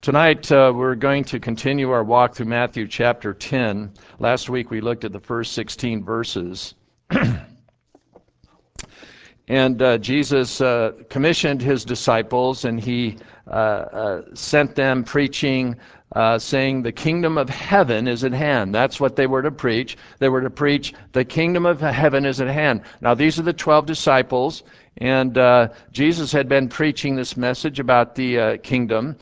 Tonight, we're going to continue our walk through Matthew chapter 10. Last week, we looked at the first 16 verses. And Jesus commissioned his disciples, and he sent them preaching, saying, the kingdom of heaven is at hand. That's what they were to preach. They were to preach, the kingdom of heaven is at hand. Now, these are the 12 disciples, and Jesus had been preaching this message about the kingdom.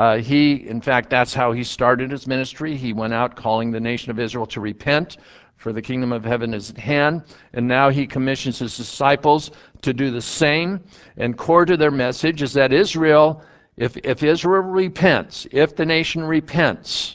In fact, that's how he started his ministry. He went out calling the nation of Israel to repent, for the kingdom of heaven is at hand. And now he commissions his disciples to do the same. And core to their message is that Israel, if Israel repents, if the nation repents,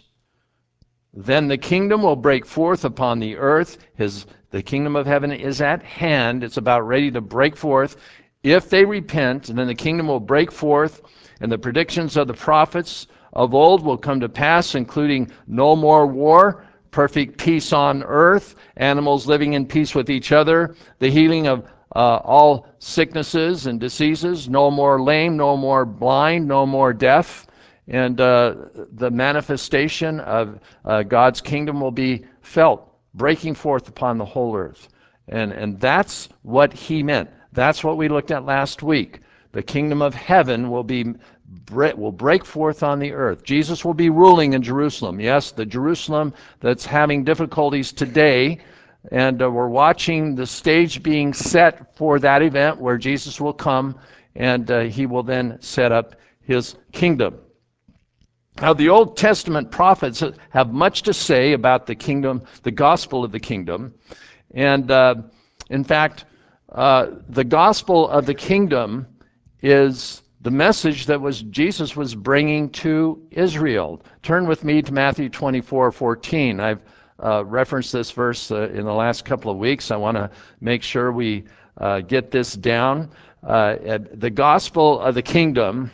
then the kingdom will break forth upon the earth. The kingdom of heaven is at hand. It's about ready to break forth. If they repent, then the kingdom will break forth, and the predictions of the prophets of old will come to pass, including no more war, perfect peace on earth, animals living in peace with each other, the healing of all sicknesses and diseases, no more lame, no more blind, no more deaf, and the manifestation of God's kingdom will be felt, breaking forth upon the whole earth. And that's what he meant. That's what we looked at last week. The kingdom of heaven will break forth on the earth. Jesus will be ruling in Jerusalem. Yes, the Jerusalem that's having difficulties today, and we're watching the stage being set for that event where Jesus will come, and he will then set up his kingdom. Now, the Old Testament prophets have much to say about the kingdom, the gospel of the kingdom, and in fact, the gospel of the kingdom is the message that Jesus was bringing to Israel. Turn with me to Matthew 24:14. I've referenced this verse in the last couple of weeks. I want to make sure we get this down. The gospel of the kingdom,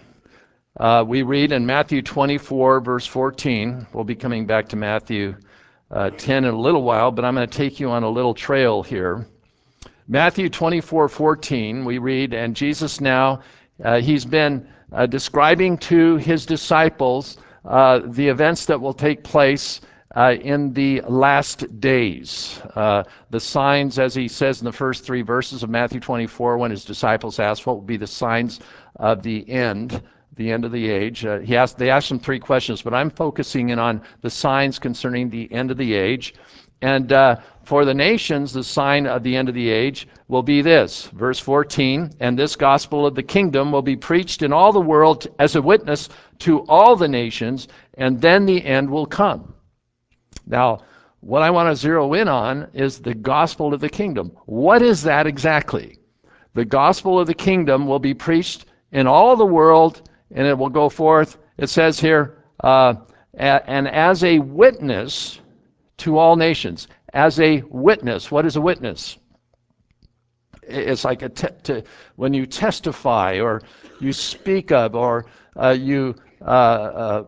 we read in Matthew 24, verse 14. We'll be coming back to Matthew 10 in a little while, but I'm going to take you on a little trail here. Matthew 24:14, we read, and Jesus now, he's been describing to his disciples the events that will take place in the last days. The signs, as he says in the first three verses of Matthew 24, when his disciples asked what will be the signs of the end of the age. They asked him three questions, but I'm focusing in on the signs concerning the end of the age. And for the nations, the sign of the end of the age will be this, verse 14, and this gospel of the kingdom will be preached in all the world as a witness to all the nations, and then the end will come. Now, what I want to zero in on is the gospel of the kingdom. What is that exactly? The gospel of the kingdom will be preached in all the world, and it will go forth, it says here, and as a witness to all nations. As a witness. What is a witness? It's like when you testify, or you speak of, or you are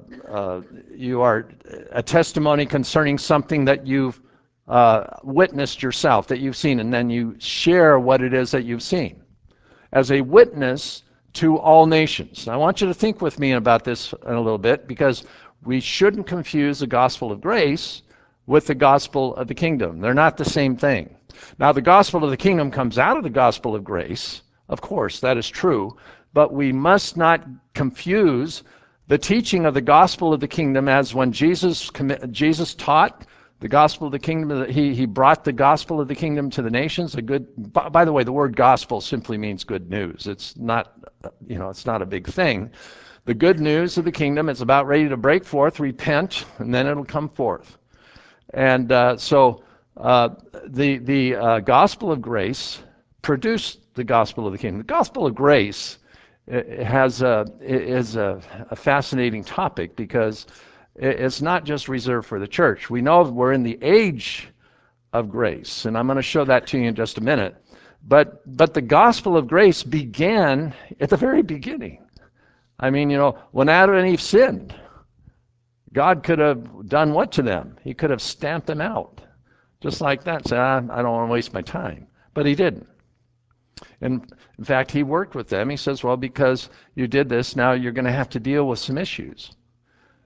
a testimony concerning something that you've witnessed yourself, that you've seen, and then you share what it is that you've seen. As a witness to all nations. I want you to think with me about this in a little bit, because we shouldn't confuse the gospel of grace with the gospel of the kingdom. They're not the same thing. Now, the gospel of the kingdom comes out of the gospel of grace. Of course, that is true. But we must not confuse the teaching of the gospel of the kingdom as when Jesus taught the gospel of the kingdom. He brought the gospel of the kingdom to the nations. By the way, the word gospel simply means good news. It's not a big thing. The good news of the kingdom is about ready to break forth, repent, and then it'll come forth. And so the gospel of grace produced the gospel of the kingdom. The gospel of grace is a fascinating topic, because it's not just reserved for the church. We know we're in the age of grace, and I'm going to show that to you in just a minute. But the gospel of grace began at the very beginning. I mean, when Adam and Eve sinned, God could have done what to them? He could have stamped them out. Just like that. Said, I don't want to waste my time. But he didn't. And in fact, he worked with them. He says, well, because you did this, now you're going to have to deal with some issues.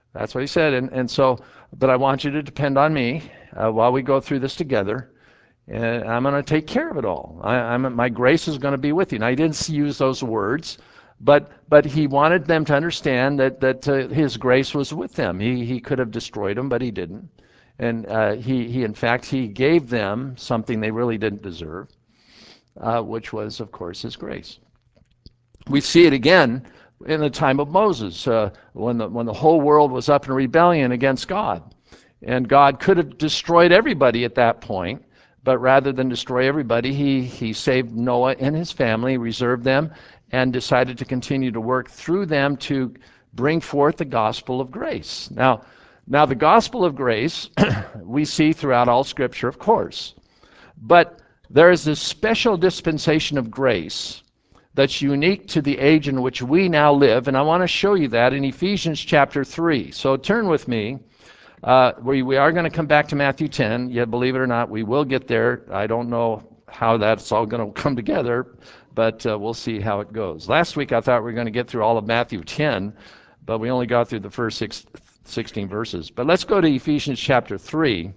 That's what he said. And so, but I want you to depend on me while we go through this together. And I'm going to take care of it all. My grace is going to be with you. Now, he didn't use those words, but he wanted them to understand that his grace was with them. He could have destroyed them, but he didn't. And in fact, he gave them something they really didn't deserve, which was, of course, his grace. We see it again in the time of Moses, when the whole world was up in rebellion against God. And God could have destroyed everybody at that point, but rather than destroy everybody, he saved Noah and his family, reserved them, and decided to continue to work through them to bring forth the gospel of grace. Now the gospel of grace we see throughout all Scripture, of course, but there is this special dispensation of grace that's unique to the age in which we now live, and I want to show you that in Ephesians chapter 3. So turn with me. We are going to come back to Matthew 10. Yet, believe it or not, we will get there. I don't know how that's all going to come together, but we'll see how it goes. Last week, I thought we were going to get through all of Matthew 10, but we only got through the first 16 verses. But let's go to Ephesians chapter 3.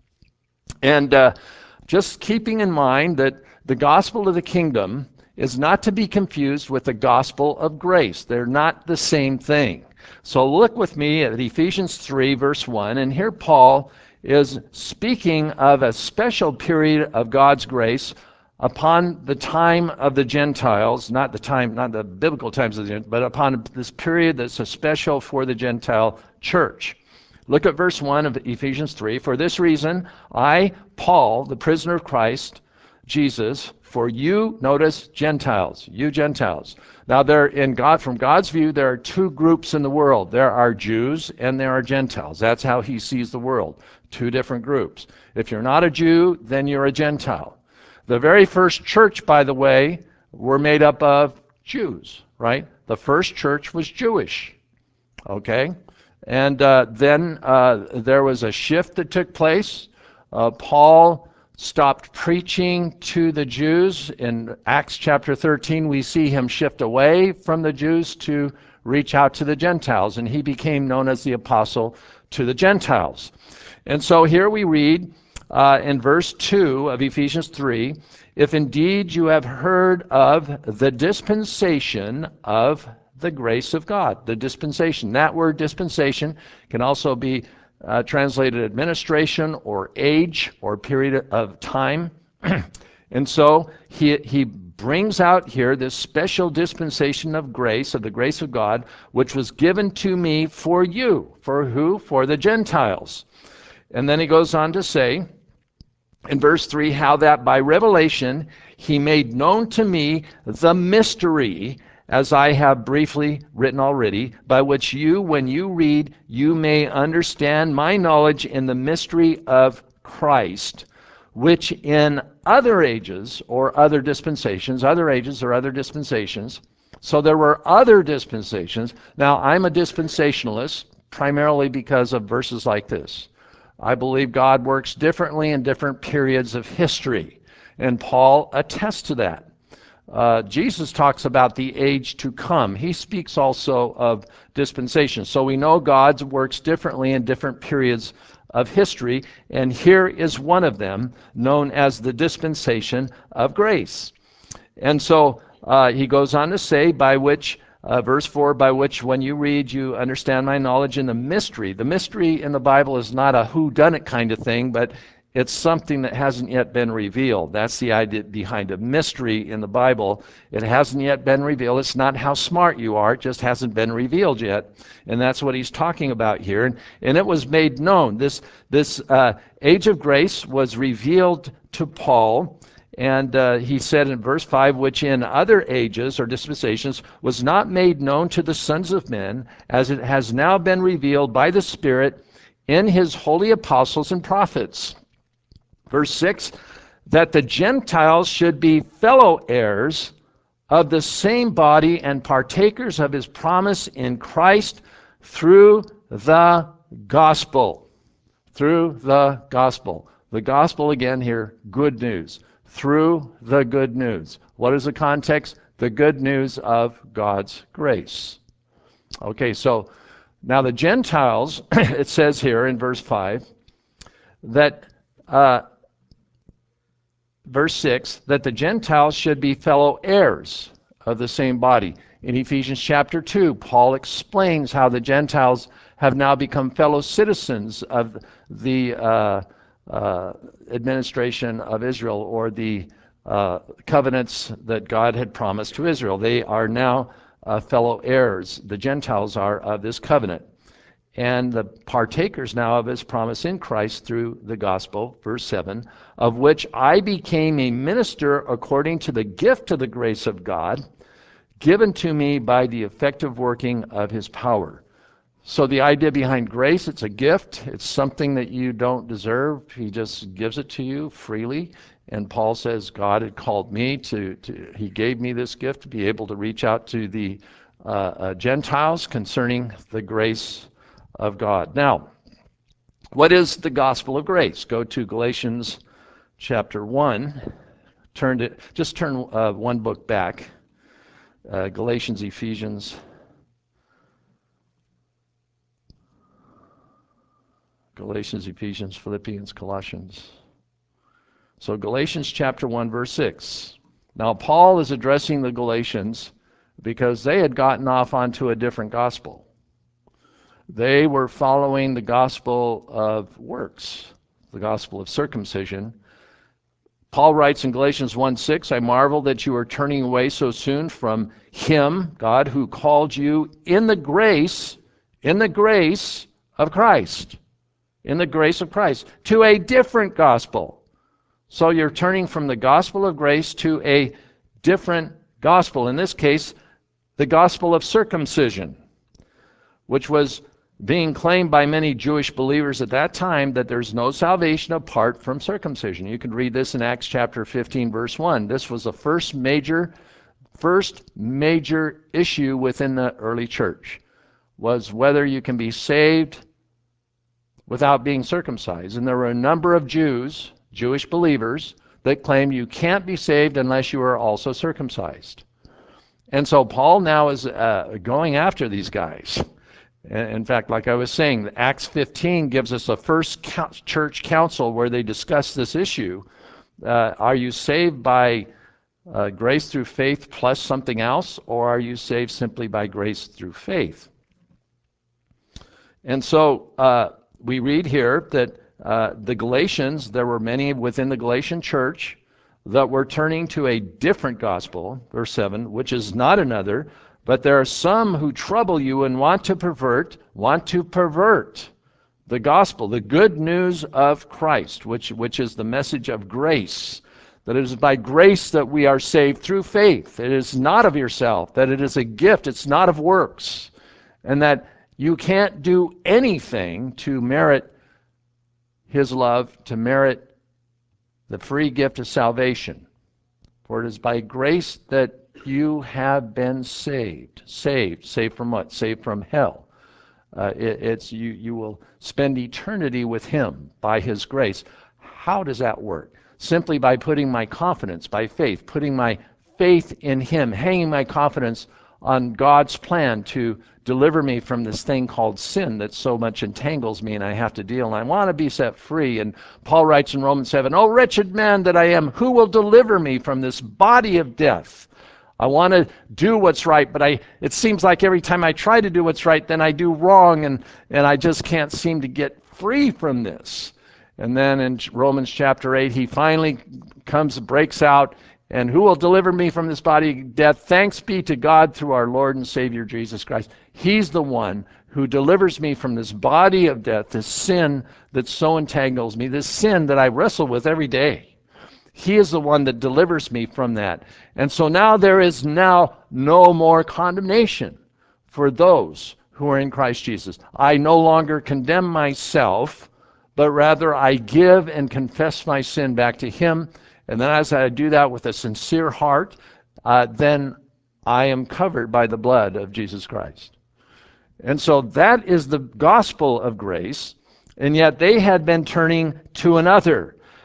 And just keeping in mind that the gospel of the kingdom is not to be confused with the gospel of grace. They're not the same thing. So look with me at Ephesians 3, verse 1, and here Paul is speaking of a special period of God's grace upon the time of the Gentiles, not the biblical times of the Gentiles, but upon this period that's a special for the Gentile church. Look at verse 1 of Ephesians 3. For this reason, I, Paul, the prisoner of Christ Jesus, for you, notice, Gentiles, you Gentiles. Now, from God's view, there are two groups in the world. There are Jews and there are Gentiles. That's how he sees the world, two different groups. If you're not a Jew, then you're a Gentile. The very first church, by the way, were made up of Jews, right? The first church was Jewish, okay? And then there was a shift that took place. Paul stopped preaching to the Jews. In Acts chapter 13, we see him shift away from the Jews to reach out to the Gentiles, and he became known as the apostle to the Gentiles. And so here we read in verse 2 of Ephesians 3, if indeed you have heard of the dispensation of the grace of God. The dispensation. That word dispensation can also be translated administration or age or period of time. And so he brings out here this special dispensation of grace, of the grace of God, which was given to me for you. For who? For the Gentiles. And then he goes on to say in verse 3, how that by revelation he made known to me the mystery, as I have briefly written already, by which you, when you read, you may understand my knowledge in the mystery of Christ, which in other ages or other dispensations, so there were other dispensations. Now, I'm a dispensationalist primarily because of verses like this. I believe God works differently in different periods of history, and Paul attests to that. Jesus talks about the age to come. He speaks also of dispensation. So we know God works differently in different periods of history, and here is one of them, known as the dispensation of grace. And so he goes on to say, by which, verse 4, by which when you read, you understand my knowledge in the mystery. The mystery in the Bible is not a whodunit kind of thing, but it's something that hasn't yet been revealed. That's the idea behind a mystery in the Bible. It hasn't yet been revealed. It's not how smart you are. It just hasn't been revealed yet. And that's what he's talking about here. And it was made known. This age of grace was revealed to Paul. And he said in verse 5, which in other ages or dispensations was not made known to the sons of men, as it has now been revealed by the Spirit in his holy apostles and prophets. Verse 6, that the Gentiles should be fellow heirs of the same body and partakers of his promise in Christ through the gospel. Through the gospel. The gospel, again here, good news. Through the good news. What is the context? The good news of God's grace. Okay, so Now the Gentiles, it says here in verse 5, that verse 6, that the Gentiles should be fellow heirs of the same body. In Ephesians chapter 2, Paul explains how the Gentiles have now become fellow citizens of the administration of Israel, or the covenants that God had promised to Israel. They are now fellow heirs. The Gentiles are of this covenant, and the partakers now of his promise in Christ through the gospel, verse 7, of which I became a minister according to the gift of the grace of God, given to me by the effective working of his power. So the idea behind grace, it's a gift. It's something that you don't deserve. He just gives it to you freely. And Paul says, God had called me he gave me this gift to be able to reach out to the Gentiles concerning the grace of God. Now, what is the gospel of grace? Go to Galatians chapter 1. Just turn one book back. Galatians, Ephesians. Galatians, Ephesians, Philippians, Colossians. So Galatians chapter 1, verse 6. Now Paul is addressing the Galatians because they had gotten off onto a different gospel. They were following the gospel of works, the gospel of circumcision. Paul writes in Galatians 1:6, I marvel that you are turning away so soon from him, God, who called you in the grace of Christ, to a different gospel. So you're turning from the gospel of grace to a different gospel. In this case, the gospel of circumcision, which was being claimed by many Jewish believers at that time, that there's no salvation apart from circumcision. You can read this in Acts chapter 15, verse 1. This was the first major issue within the early church, was whether you can be saved without being circumcised. And there were a number of Jewish believers, that claimed you can't be saved unless you are also circumcised. And so Paul now is going after these guys. In fact, like I was saying, Acts 15 gives us the first church council where they discuss this issue. Are you saved by grace through faith plus something else, or are you saved simply by grace through faith? And so we read here that the Galatians, there were many within the Galatian church that were turning to a different gospel, verse 7, which is not another, but there are some who trouble you and want to pervert the gospel, the good news of Christ, which is the message of grace, that it is by grace that we are saved through faith. It is not of yourself, that it is a gift, it's not of works, and that you can't do anything to merit his love, to merit the free gift of salvation. For it is by grace that you have been saved. Saved from what? Saved from hell. You will spend eternity with him by his grace. How does that work? Simply by putting my confidence, by faith, putting my faith in him, hanging my confidence on God's plan to deliver me from this thing called sin that so much entangles me and I have to deal. And I want to be set free. And Paul writes in Romans 7, "Oh, wretched man that I am, who will deliver me from this body of death?" I want to do what's right, but it seems like every time I try to do what's right, then I do wrong, and I just can't seem to get free from this. And then in Romans chapter 8, he finally breaks out, and who will deliver me from this body of death? Thanks be to God through our Lord and Savior Jesus Christ. He's the one who delivers me from this body of death, this sin that so entangles me, this sin that I wrestle with every day. He is the one that delivers me from that. And so now there is now no more condemnation for those who are in Christ Jesus. I no longer condemn myself, but rather I give and confess my sin back to him. And then as I do that with a sincere heart, then I am covered by the blood of Jesus Christ. And so that is the gospel of grace. And yet they had been turning to another.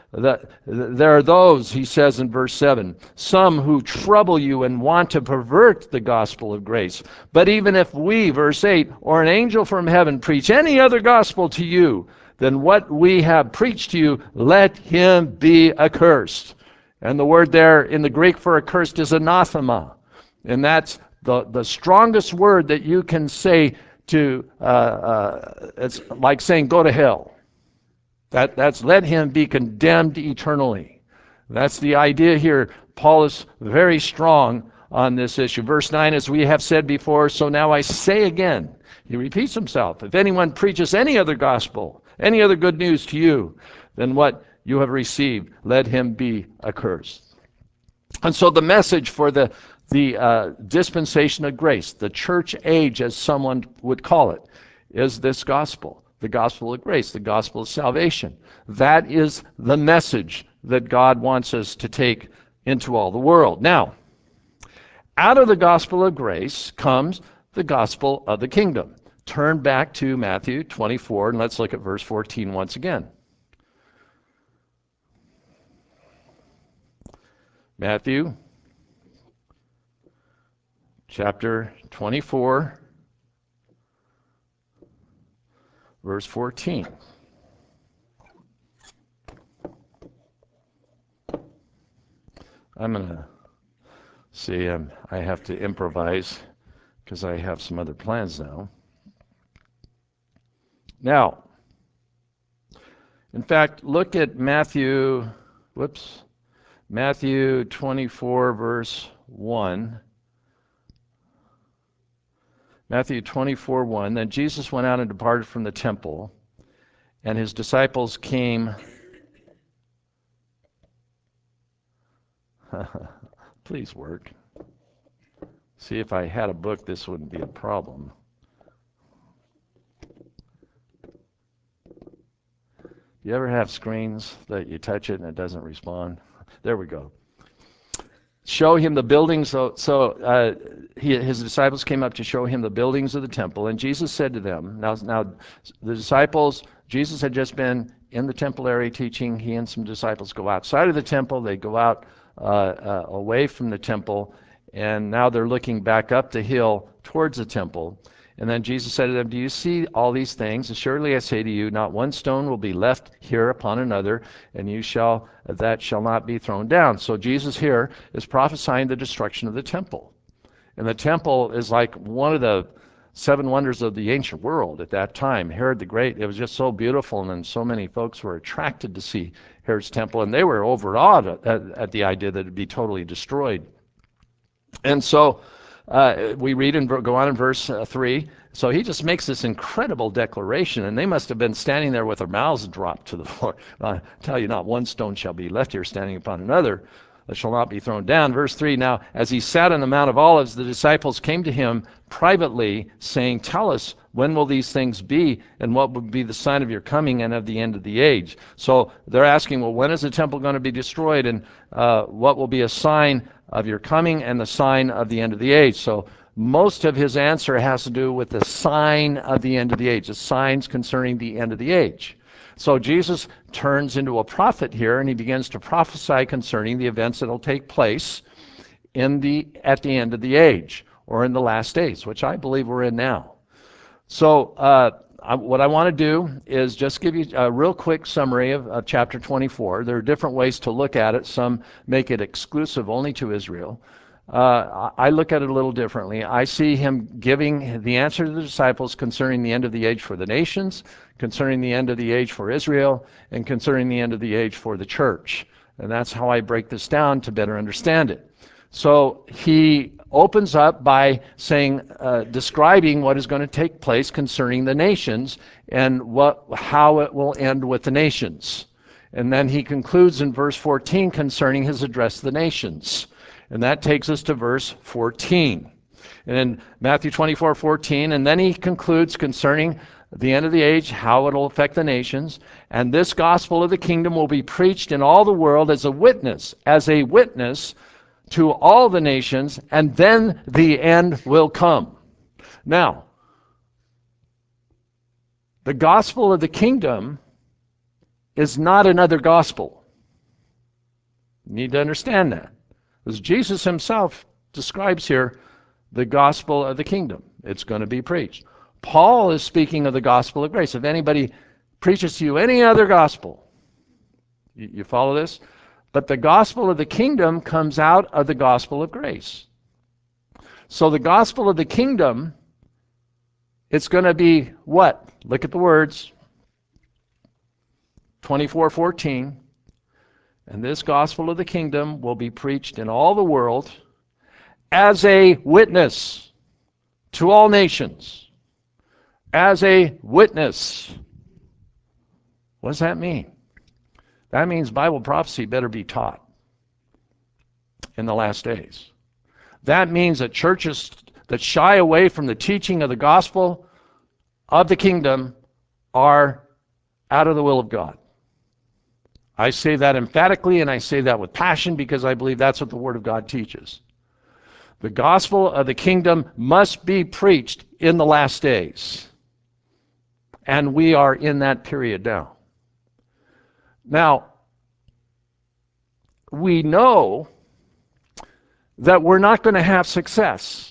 There are those, he says in verse 7, some who trouble you and want to pervert the gospel of grace. But even if we, verse 8, or an angel from heaven preach any other gospel to you than what we have preached to you, let him be accursed. And the word there in the Greek for accursed is anathema. And that's the strongest word that you can say to, it's like saying go to hell. That's let him be condemned eternally. That's the idea here. Paul is very strong on this issue. Verse 9, as we have said before, so now I say again. He repeats himself. If anyone preaches any other gospel, any other good news to you than what you have received, let him be accursed. And so the message for the dispensation of grace, the church age as someone would call it, is this gospel. The gospel of grace, the gospel of salvation. That is the message that God wants us to take into all the world. Now, out of the gospel of grace comes the gospel of the kingdom. Turn back to Matthew 24 and let's look at verse 14 once again. Matthew chapter 24. Verse 14. I'm going to see, I have to improvise because I have some other plans now. Now, in fact, look at Matthew 24, verse 1. Matthew 24, 1. Then Jesus went out and departed from the temple, and his disciples came. Please work. See, if I had a book, this wouldn't be a problem. You ever have screens that you touch it and it doesn't respond? There we go. Show him the buildings. His disciples came up to show him the buildings of the temple, and Jesus said to them, now the disciples, Jesus had just been in the temple area teaching. He and some disciples go outside of the temple. They go out away from the temple, and now they're looking back up the hill towards the temple. And then Jesus said to them, do you see all these things? Surely I say to you, not one stone will be left here upon another, and that shall not be thrown down. So Jesus here is prophesying the destruction of the temple. And the temple is like one of the 7 wonders of the ancient world at that time. Herod the Great, it was just so beautiful, and then so many folks were attracted to see Herod's temple, and they were overawed at the idea that it would be totally destroyed. And so we read and go on in verse 3. So he just makes this incredible declaration, and they must have been standing there with their mouths dropped to the floor. I tell you, not one stone shall be left here standing upon another that shall not be thrown down. Verse 3, now as he sat on the Mount of Olives, the disciples came to him privately, saying, tell us, when will these things be, and what will be the sign of your coming and of the end of the age? So they're asking, well, when is the temple going to be destroyed, and what will be a sign of your coming and the sign of the end of the age? So most of his answer has to do with the sign of the end of the age, the signs concerning the end of the age. So Jesus turns into a prophet here, and he begins to prophesy concerning the events that will take place at the end of the age, or in the last days, which I believe we're in now. So what I want to do is just give you a real quick summary of chapter 24. There are different ways to look at it. Some make it exclusive only to Israel. I look at it a little differently. I see him giving the answer to the disciples concerning the end of the age for the nations, concerning the end of the age for Israel, and concerning the end of the age for the church. And that's how I break this down to better understand it. So he opens up by saying, describing what is going to take place concerning the nations and how it will end with the nations. And then he concludes in verse 14 concerning his address to the nations. And that takes us to verse 14. And in Matthew 24:14, and then he concludes concerning the end of the age, how it will affect the nations. And this gospel of the kingdom will be preached in all the world as a witness to all the nations, and then the end will come. Now, the gospel of the kingdom is not another gospel. You need to understand that. Because Jesus himself describes here the gospel of the kingdom. It's going to be preached. Paul is speaking of the gospel of grace. If anybody preaches to you any other gospel, you follow this? But the gospel of the kingdom comes out of the gospel of grace. So the gospel of the kingdom, it's going to be what? Look at the words. 24:14. And this gospel of the kingdom will be preached in all the world as a witness to all nations. As a witness. What does that mean? That means Bible prophecy better be taught in the last days. That means that churches that shy away from the teaching of the gospel of the kingdom are out of the will of God. I say that emphatically, and I say that with passion because I believe that's what the Word of God teaches. The gospel of the kingdom must be preached in the last days. And we are in that period now. Now, we know that we're not going to have success.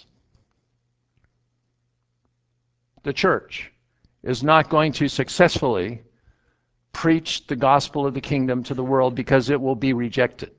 The church is not going to successfully preach the gospel of the kingdom to the world because it will be rejected.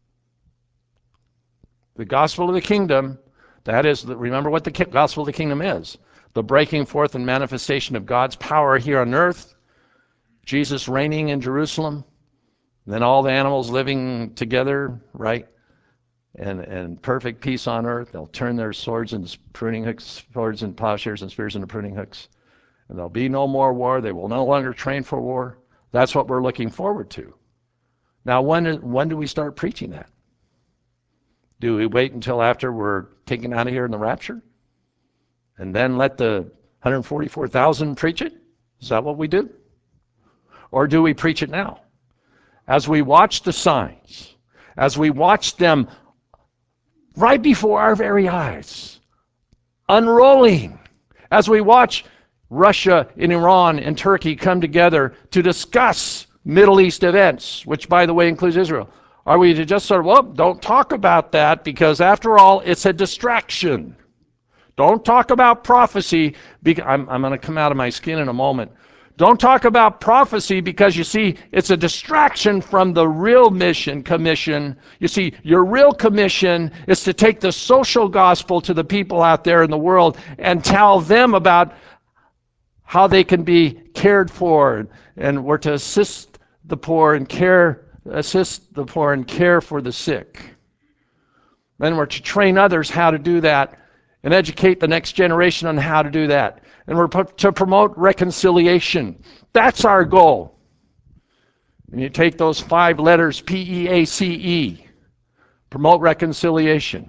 The gospel of the kingdom, that is, remember what the gospel of the kingdom is. The breaking forth and manifestation of God's power here on earth, Jesus reigning in Jerusalem, then all the animals living together, right? And perfect peace on earth. They'll turn their swords into pruning hooks, swords and plowshares and spears into pruning hooks. And there'll be no more war. They will no longer train for war. That's what we're looking forward to. Now, when do we start preaching that? Do we wait until after we're taken out of here in the rapture? And then let the 144,000 preach it? Is that what we do? Or do we preach it now? As we watch the signs, as we watch them right before our very eyes, unrolling, as we watch Russia and Iran and Turkey come together to discuss Middle East events, which, by the way, includes Israel. Are we to just sort of, well, don't talk about that because, after all, it's a distraction. Don't talk about prophecy. I'm going to come out of my skin in a moment. Don't talk about prophecy because, you see, it's a distraction from the real commission. You see, your real commission is to take the social gospel to the people out there in the world and tell them about how they can be cared for, and we're to assist the poor and care for the sick. Then we're to train others how to do that and educate the next generation on how to do that. And we're to promote reconciliation. That's our goal. And you take those 5 letters, P-E-A-C-E, promote reconciliation.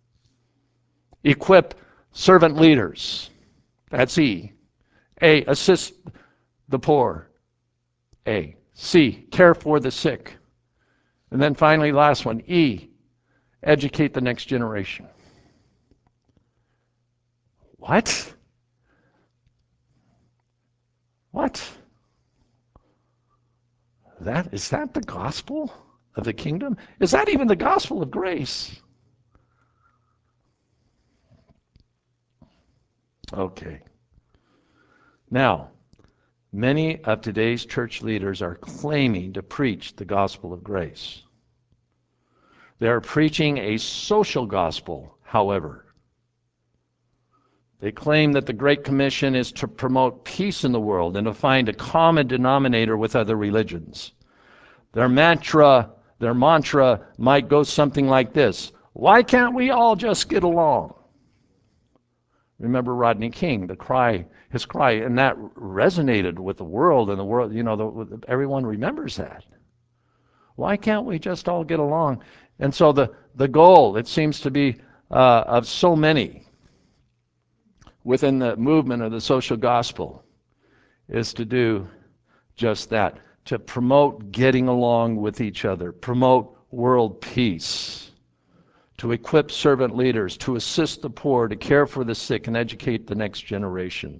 Equip servant leaders. That's E. A, assist the poor. A. C, care for the sick. And then finally, last one, E, educate the next generation. What? What? Is that the gospel of the kingdom? Is that even the gospel of grace? Okay. Now, many of today's church leaders are claiming to preach the gospel of grace. They are preaching a social gospel, however. They claim that the Great Commission is to promote peace in the world and to find a common denominator with other religions. Their mantra might go something like this: why can't we all just get along? Remember Rodney King, his cry, and that resonated with the world, and the world, everyone remembers that. Why can't we just all get along? And so the goal, it seems to be, of so many within the movement of the social gospel is to do just that, to promote getting along with each other, promote world peace, to equip servant leaders, to assist the poor, to care for the sick, and educate the next generation.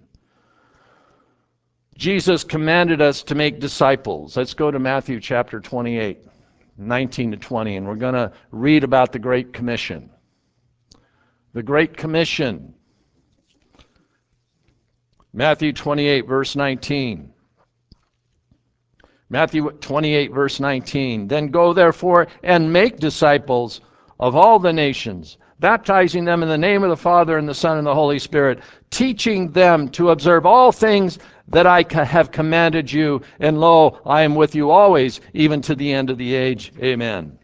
Jesus commanded us to make disciples. Let's go to Matthew chapter 28. 19 to 20, and we're going to read about the Great Commission. The Great Commission. Matthew 28, verse 19. Matthew 28, verse 19. Then go therefore and make disciples of all the nations, baptizing them in the name of the Father and the Son and the Holy Spirit, teaching them to observe all things that I have commanded you. And lo, I am with you always, even to the end of the age. Amen.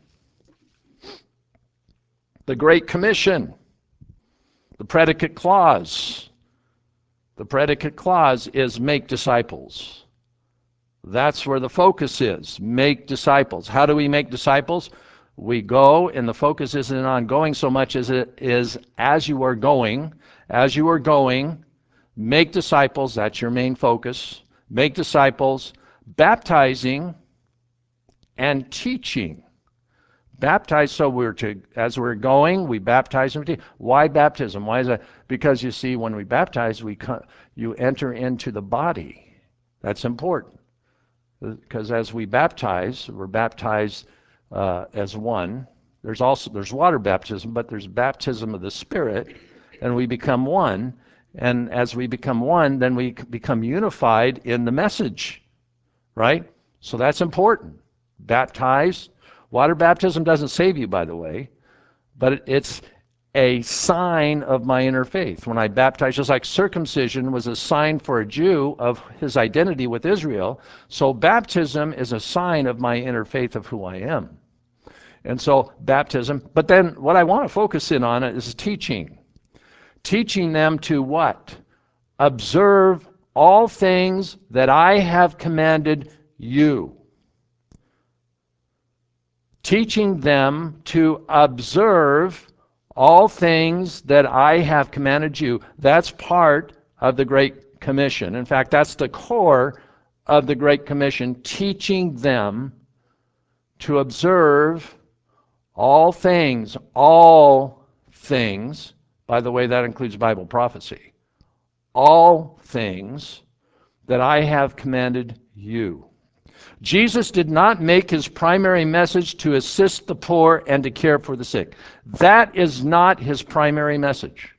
The Great Commission. The predicate clause. The predicate clause is make disciples. That's where the focus is. Make disciples. How do we make disciples? We go, and the focus isn't on going so much as it is as you are going. As you are going, make disciples. That's your main focus. Make disciples, baptizing and teaching. Baptize, so as we're going, we baptize and teach. Why baptism? Why is that? Because you see, when we baptize, you enter into the body. That's important. Because as we baptize, we're baptized as one. There's water baptism, but there's baptism of the Spirit, and we become one. And as we become one, then we become unified in the message, right? So that's important. Baptize. Water baptism doesn't save you, by the way, but it's a sign of my inner faith. When I baptize, just like circumcision was a sign for a Jew of his identity with Israel, so baptism is a sign of my inner faith of who I am. And so baptism, but then what I want to focus in on is teaching. Teaching them to what? Observe all things that I have commanded you. Teaching them to observe all things that I have commanded you. That's part of the Great Commission. In fact, that's the core of the Great Commission, teaching them to observe all things. By the way, that includes Bible prophecy. All things that I have commanded you. Jesus did not make his primary message to assist the poor and to care for the sick. That is not his primary message.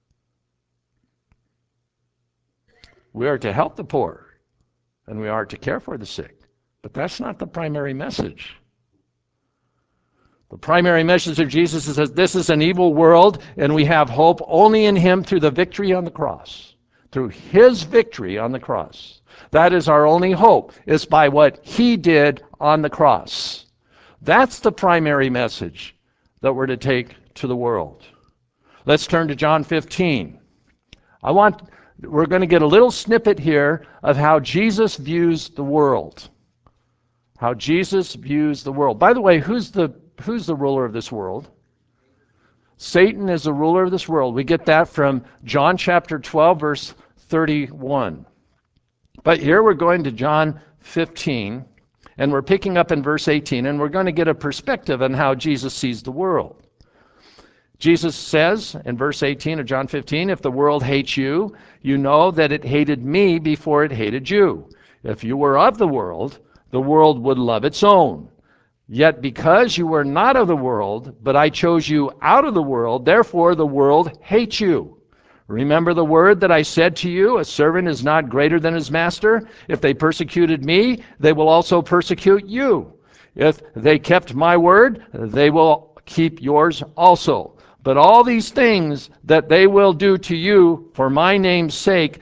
We are to help the poor, and we are to care for the sick. But that's not the primary message. The primary message of Jesus is that this is an evil world, and we have hope only in him through the victory on the cross. Through his victory on the cross. That is our only hope, is by what he did on the cross. That's the primary message that we're to take to the world. Let's turn to John 15. We're going to get a little snippet here of how Jesus views the world. How Jesus views the world. By the way, who's the ruler of this world? Satan is the ruler of this world. We get that from John chapter 12, verse 31. But here we're going to John 15, and we're picking up in verse 18, and we're going to get a perspective on how Jesus sees the world. Jesus says in verse 18 of John 15, if the world hates you, you know that it hated me before it hated you. If you were of the world would love its own. Yet because you were not of the world, but I chose you out of the world, therefore the world hates you. Remember the word that I said to you, a servant is not greater than his master. If they persecuted me, they will also persecute you. If they kept my word, they will keep yours also. But all these things that they will do to you for my name's sake,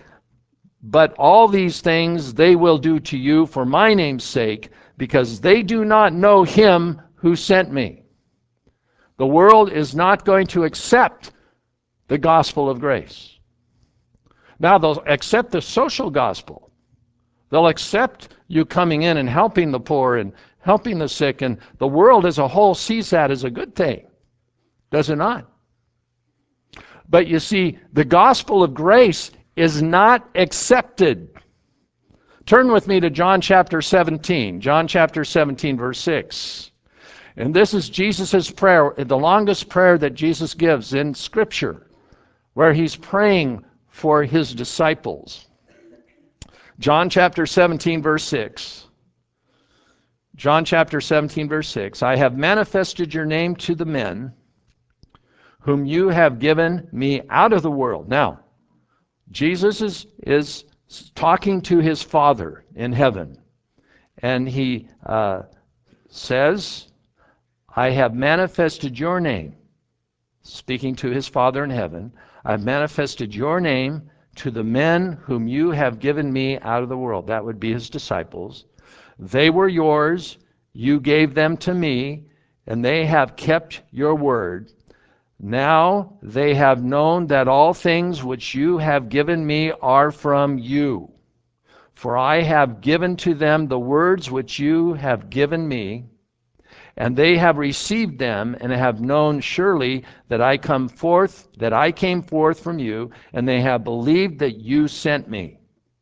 because they do not know him who sent me. The world is not going to accept the gospel of grace. Now they'll accept the social gospel. They'll accept you coming in and helping the poor and helping the sick, and the world as a whole sees that as a good thing. Does it not? But you see, the gospel of grace is not accepted. Turn with me to John chapter 17. John chapter 17, verse 6. And this is Jesus' prayer, the longest prayer that Jesus gives in Scripture, where he's praying for his disciples. John chapter 17, verse 6. John chapter 17, verse 6, I have manifested your name to the men whom you have given me out of the world. Now, Jesus is talking to his Father in heaven, and he says, I have manifested your name, speaking to his Father in heaven, I've manifested your name to the men whom you have given me out of the world. That would be his disciples. They were yours, you gave them to me, and they have kept your word. Now they have known that all things which you have given me are from you. For I have given to them the words which you have given me, and they have received them and have known surely that I came forth from you, and they have believed that you sent me.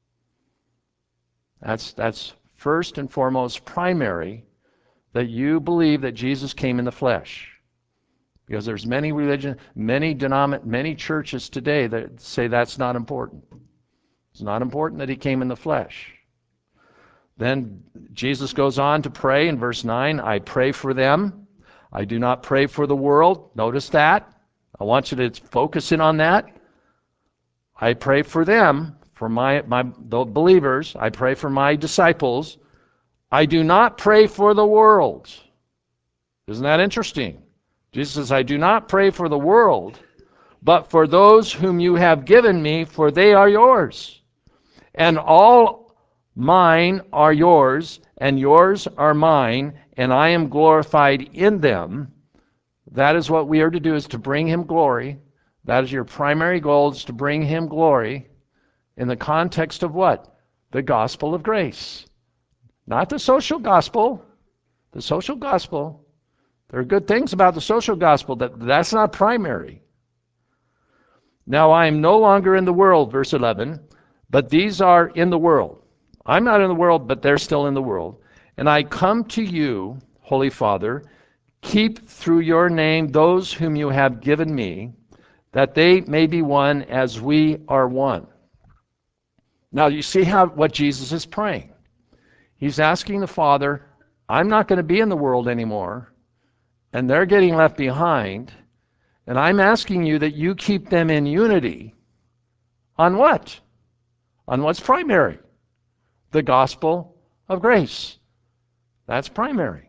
That's first and foremost primary, that you believe that Jesus came in the flesh. Because there's many religions, many churches today that say that's not important. It's not important that he came in the flesh. Then Jesus goes on to pray in verse 9, I pray for them. I do not pray for the world. Notice that. I want you to focus in on that. I pray for them, for the believers. I pray for my disciples. I do not pray for the world. Isn't that interesting? Jesus says, I do not pray for the world, but for those whom you have given me, for they are yours. And all mine are yours, and yours are mine, and I am glorified in them. That is what we are to do, is to bring him glory. That is your primary goal, is to bring him glory in the context of what? The gospel of grace. Not the social gospel. The social gospel. There are good things about the social gospel, that's not primary. Now I am no longer in the world, verse 11, but these are in the world. I'm not in the world, but they're still in the world. And I come to you, Holy Father, keep through your name those whom you have given me, that they may be one as we are one. Now you see what Jesus is praying. He's asking the Father, I'm not going to be in the world anymore, and they're getting left behind, and I'm asking you that you keep them in unity. On what? On what's primary? The gospel of grace. That's primary.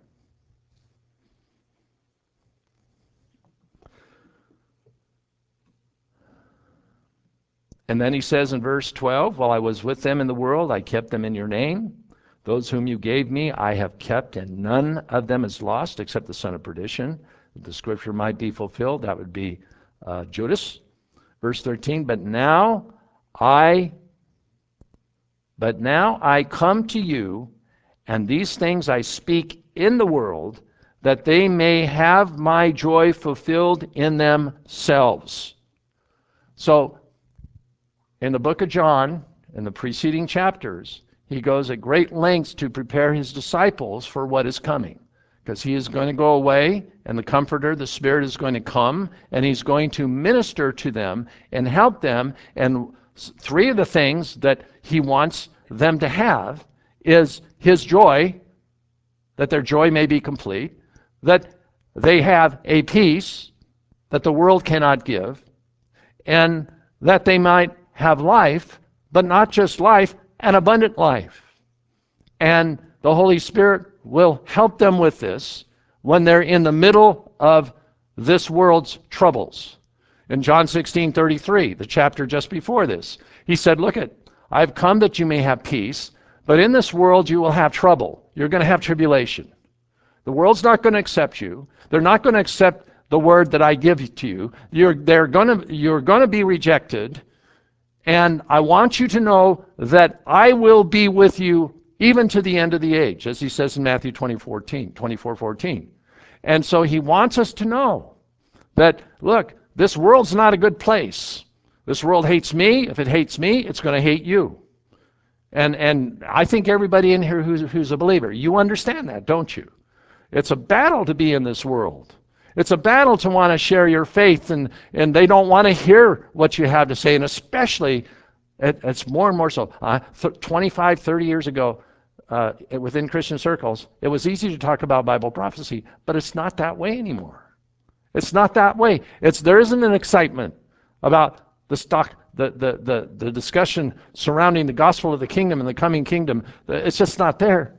And then he says in verse 12, while I was with them in the world, I kept them in your name. Those whom you gave me, I have kept, and none of them is lost except the son of perdition. If the scripture might be fulfilled, that would be Judas. Verse 13, but now I come to you, and these things I speak in the world, that they may have my joy fulfilled in themselves. So, in the book of John, in the preceding chapters, he goes at great lengths to prepare his disciples for what is coming. Because he is going to go away, and the Comforter, the Spirit, is going to come, and he's going to minister to them and help them. And three of the things that he wants them to have is his joy, that their joy may be complete, that they have a peace that the world cannot give, and that they might have life, but not just life, an abundant life. And the Holy Spirit will help them with this when they're in the middle of this world's troubles. In John 16:33, the chapter just before this, he said, look I've come that you may have peace, but in this world you will have trouble. You're going to have tribulation. The world's not going to accept you. They're not going to accept the word that I give to you. You're going to be rejected. And I want you to know that I will be with you even to the end of the age, as he says in Matthew 24:14. And so he wants us to know that, look, this world's not a good place. This world hates me. If it hates me, it's going to hate you. And I think everybody in here who's a believer, you understand that, don't you? It's a battle to be in this world. It's a battle to want to share your faith, and they don't want to hear what you have to say, and especially, it's more and more so. 25, 30 years ago, within Christian circles, it was easy to talk about Bible prophecy, but it's not that way anymore. It's not that way. There isn't an excitement about the discussion surrounding the gospel of the kingdom and the coming kingdom. It's just not there.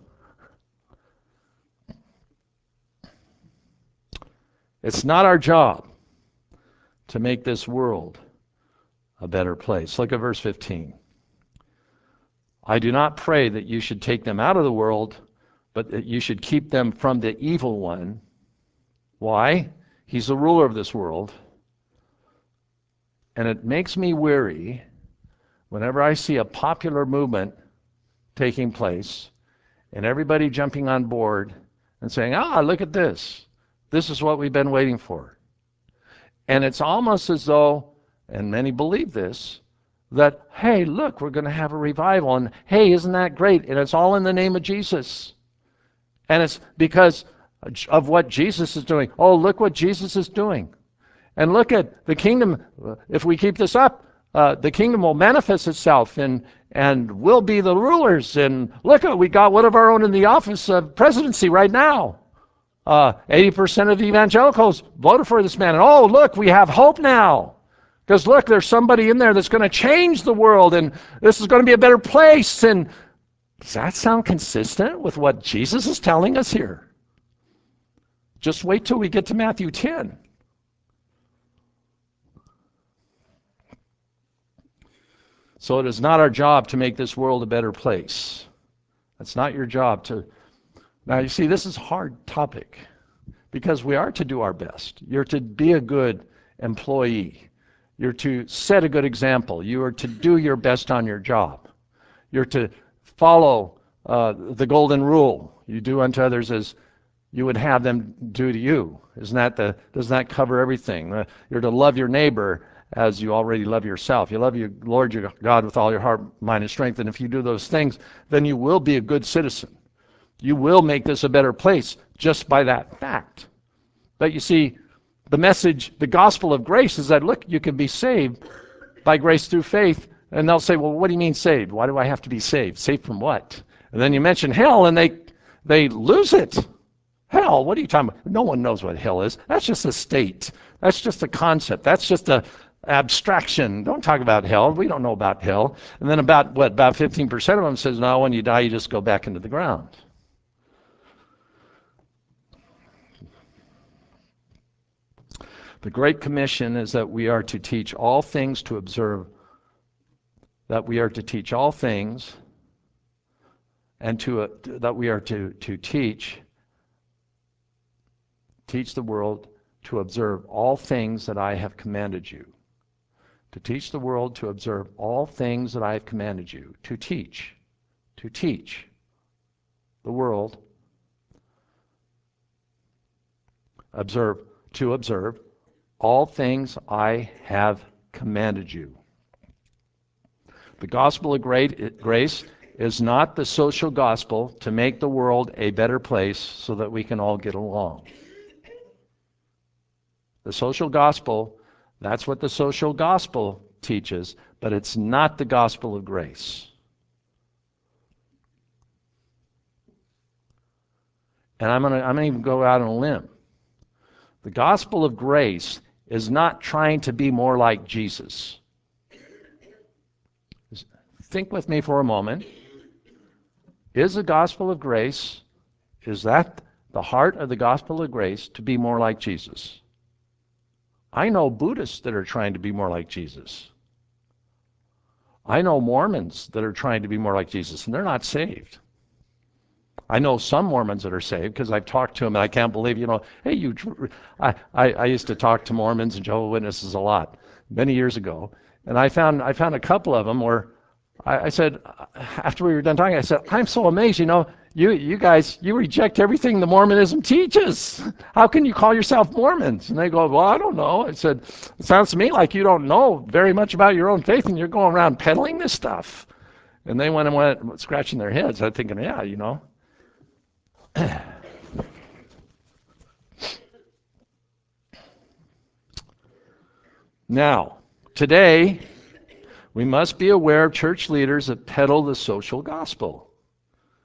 It's not our job to make this world a better place. Look at verse 15. I do not pray that you should take them out of the world, but that you should keep them from the evil one. Why? He's the ruler of this world. And it makes me weary whenever I see a popular movement taking place and everybody jumping on board and saying, look at this. This is what we've been waiting for. And it's almost as though, and many believe this, that, hey, look, we're going to have a revival, and hey, isn't that great? And it's all in the name of Jesus. And it's because of what Jesus is doing. Oh, look what Jesus is doing. And look at the kingdom. If we keep this up, the kingdom will manifest itself, and we'll be the rulers. And look, we got one of our own in the office of presidency right now. 80% of the evangelicals voted for this man. And oh, look, we have hope now. Because look, there's somebody in there that's going to change the world, and this is going to be a better place. And does that sound consistent with what Jesus is telling us here? Just wait till we get to Matthew 10. So it is not our job to make this world a better place. It's not your job to... Now, you see, this is a hard topic because we are to do our best. You're to be a good employee. You're to set a good example. You are to do your best on your job. You're to follow the golden rule. You do unto others as you would have them do to you. Doesn't that cover everything? You're to love your neighbor as you already love yourself. You love your Lord your God with all your heart, mind, and strength. And if you do those things, then you will be a good citizen. You will make this a better place just by that fact. But you see, the message, the gospel of grace is that, look, you can be saved by grace through faith. And they'll say, well, what do you mean saved? Why do I have to be saved? Saved from what? And then you mention hell, and they lose it. Hell, what are you talking about? No one knows what hell is. That's just a state. That's just a concept. That's just a abstraction. Don't talk about hell. We don't know about hell. And then about 15% of them says, no, when you die, you just go back into the ground. The Great Commission is that we are to teach all things to observe, that we are to teach all things, and that we are to teach the world to observe all things that I have commanded you. To teach the world to observe all things that I have commanded you. To teach the world, to observe all things I have commanded you. The gospel of grace is not the social gospel to make the world a better place so that we can all get along. The social gospel, that's what the social gospel teaches, but it's not the gospel of grace. And I'm going to even go out on a limb. The gospel of grace is not trying to be more like Jesus. Think with me for a moment. Is the gospel of grace, is that the heart of the gospel of grace, to be more like Jesus? I know Buddhists that are trying to be more like Jesus. I know Mormons that are trying to be more like Jesus, and they're not saved. I know some Mormons that are saved because I've talked to them, and I can't believe, hey, I used to talk to Mormons and Jehovah's Witnesses a lot many years ago, and I found a couple of them where I said, after we were done talking, I said, I'm so amazed, you guys, you reject everything the Mormonism teaches. How can you call yourself Mormons? And they go, well, I don't know. I said, it sounds to me like you don't know very much about your own faith, and you're going around peddling this stuff. And they went scratching their heads. I'm thinking, yeah, Now, today, we must be aware of church leaders that peddle the social gospel.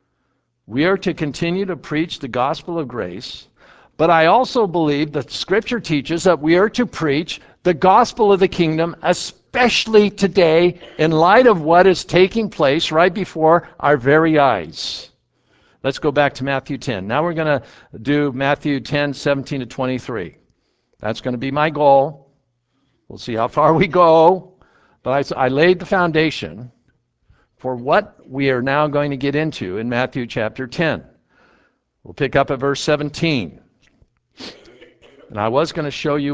We are to continue to preach the gospel of grace, but I also believe that Scripture teaches that we are to preach the gospel of the kingdom, especially today, in light of what is taking place right before our very eyes. Let's go back to Matthew 10. Now we're going to do Matthew 10, 17 to 23. That's going to be my goal. We'll see how far we go. But I laid the foundation for what we are now going to get into in Matthew chapter 10. We'll pick up at verse 17. And I was going to show you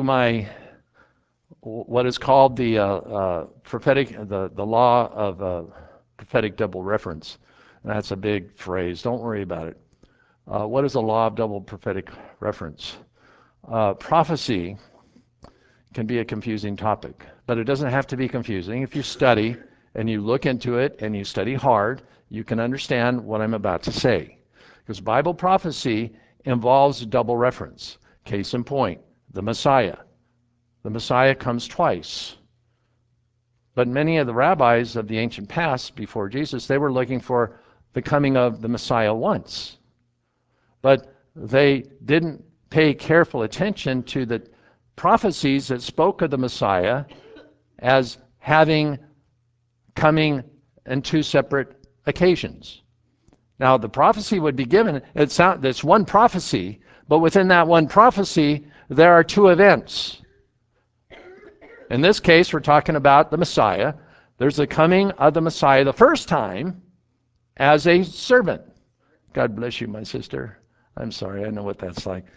what is called the prophetic, the law of prophetic double reference. And that's a big phrase. Don't worry about it. What is the law of double prophetic reference? Prophecy can be a confusing topic, but it doesn't have to be confusing. If you study and you look into it and you study hard, you can understand what I'm about to say. Because Bible prophecy involves double reference. Case in point, the Messiah. The Messiah comes twice. But many of the rabbis of the ancient past, before Jesus, they were looking for the coming of the Messiah once. But they didn't pay careful attention to the prophecies that spoke of the Messiah as coming in two separate occasions. Now, the prophecy would be given, it's one prophecy, but within that one prophecy, there are two events. In this case, we're talking about the Messiah. There's the coming of the Messiah the first time as a servant. God bless you, my sister. I'm sorry, I know what that's like.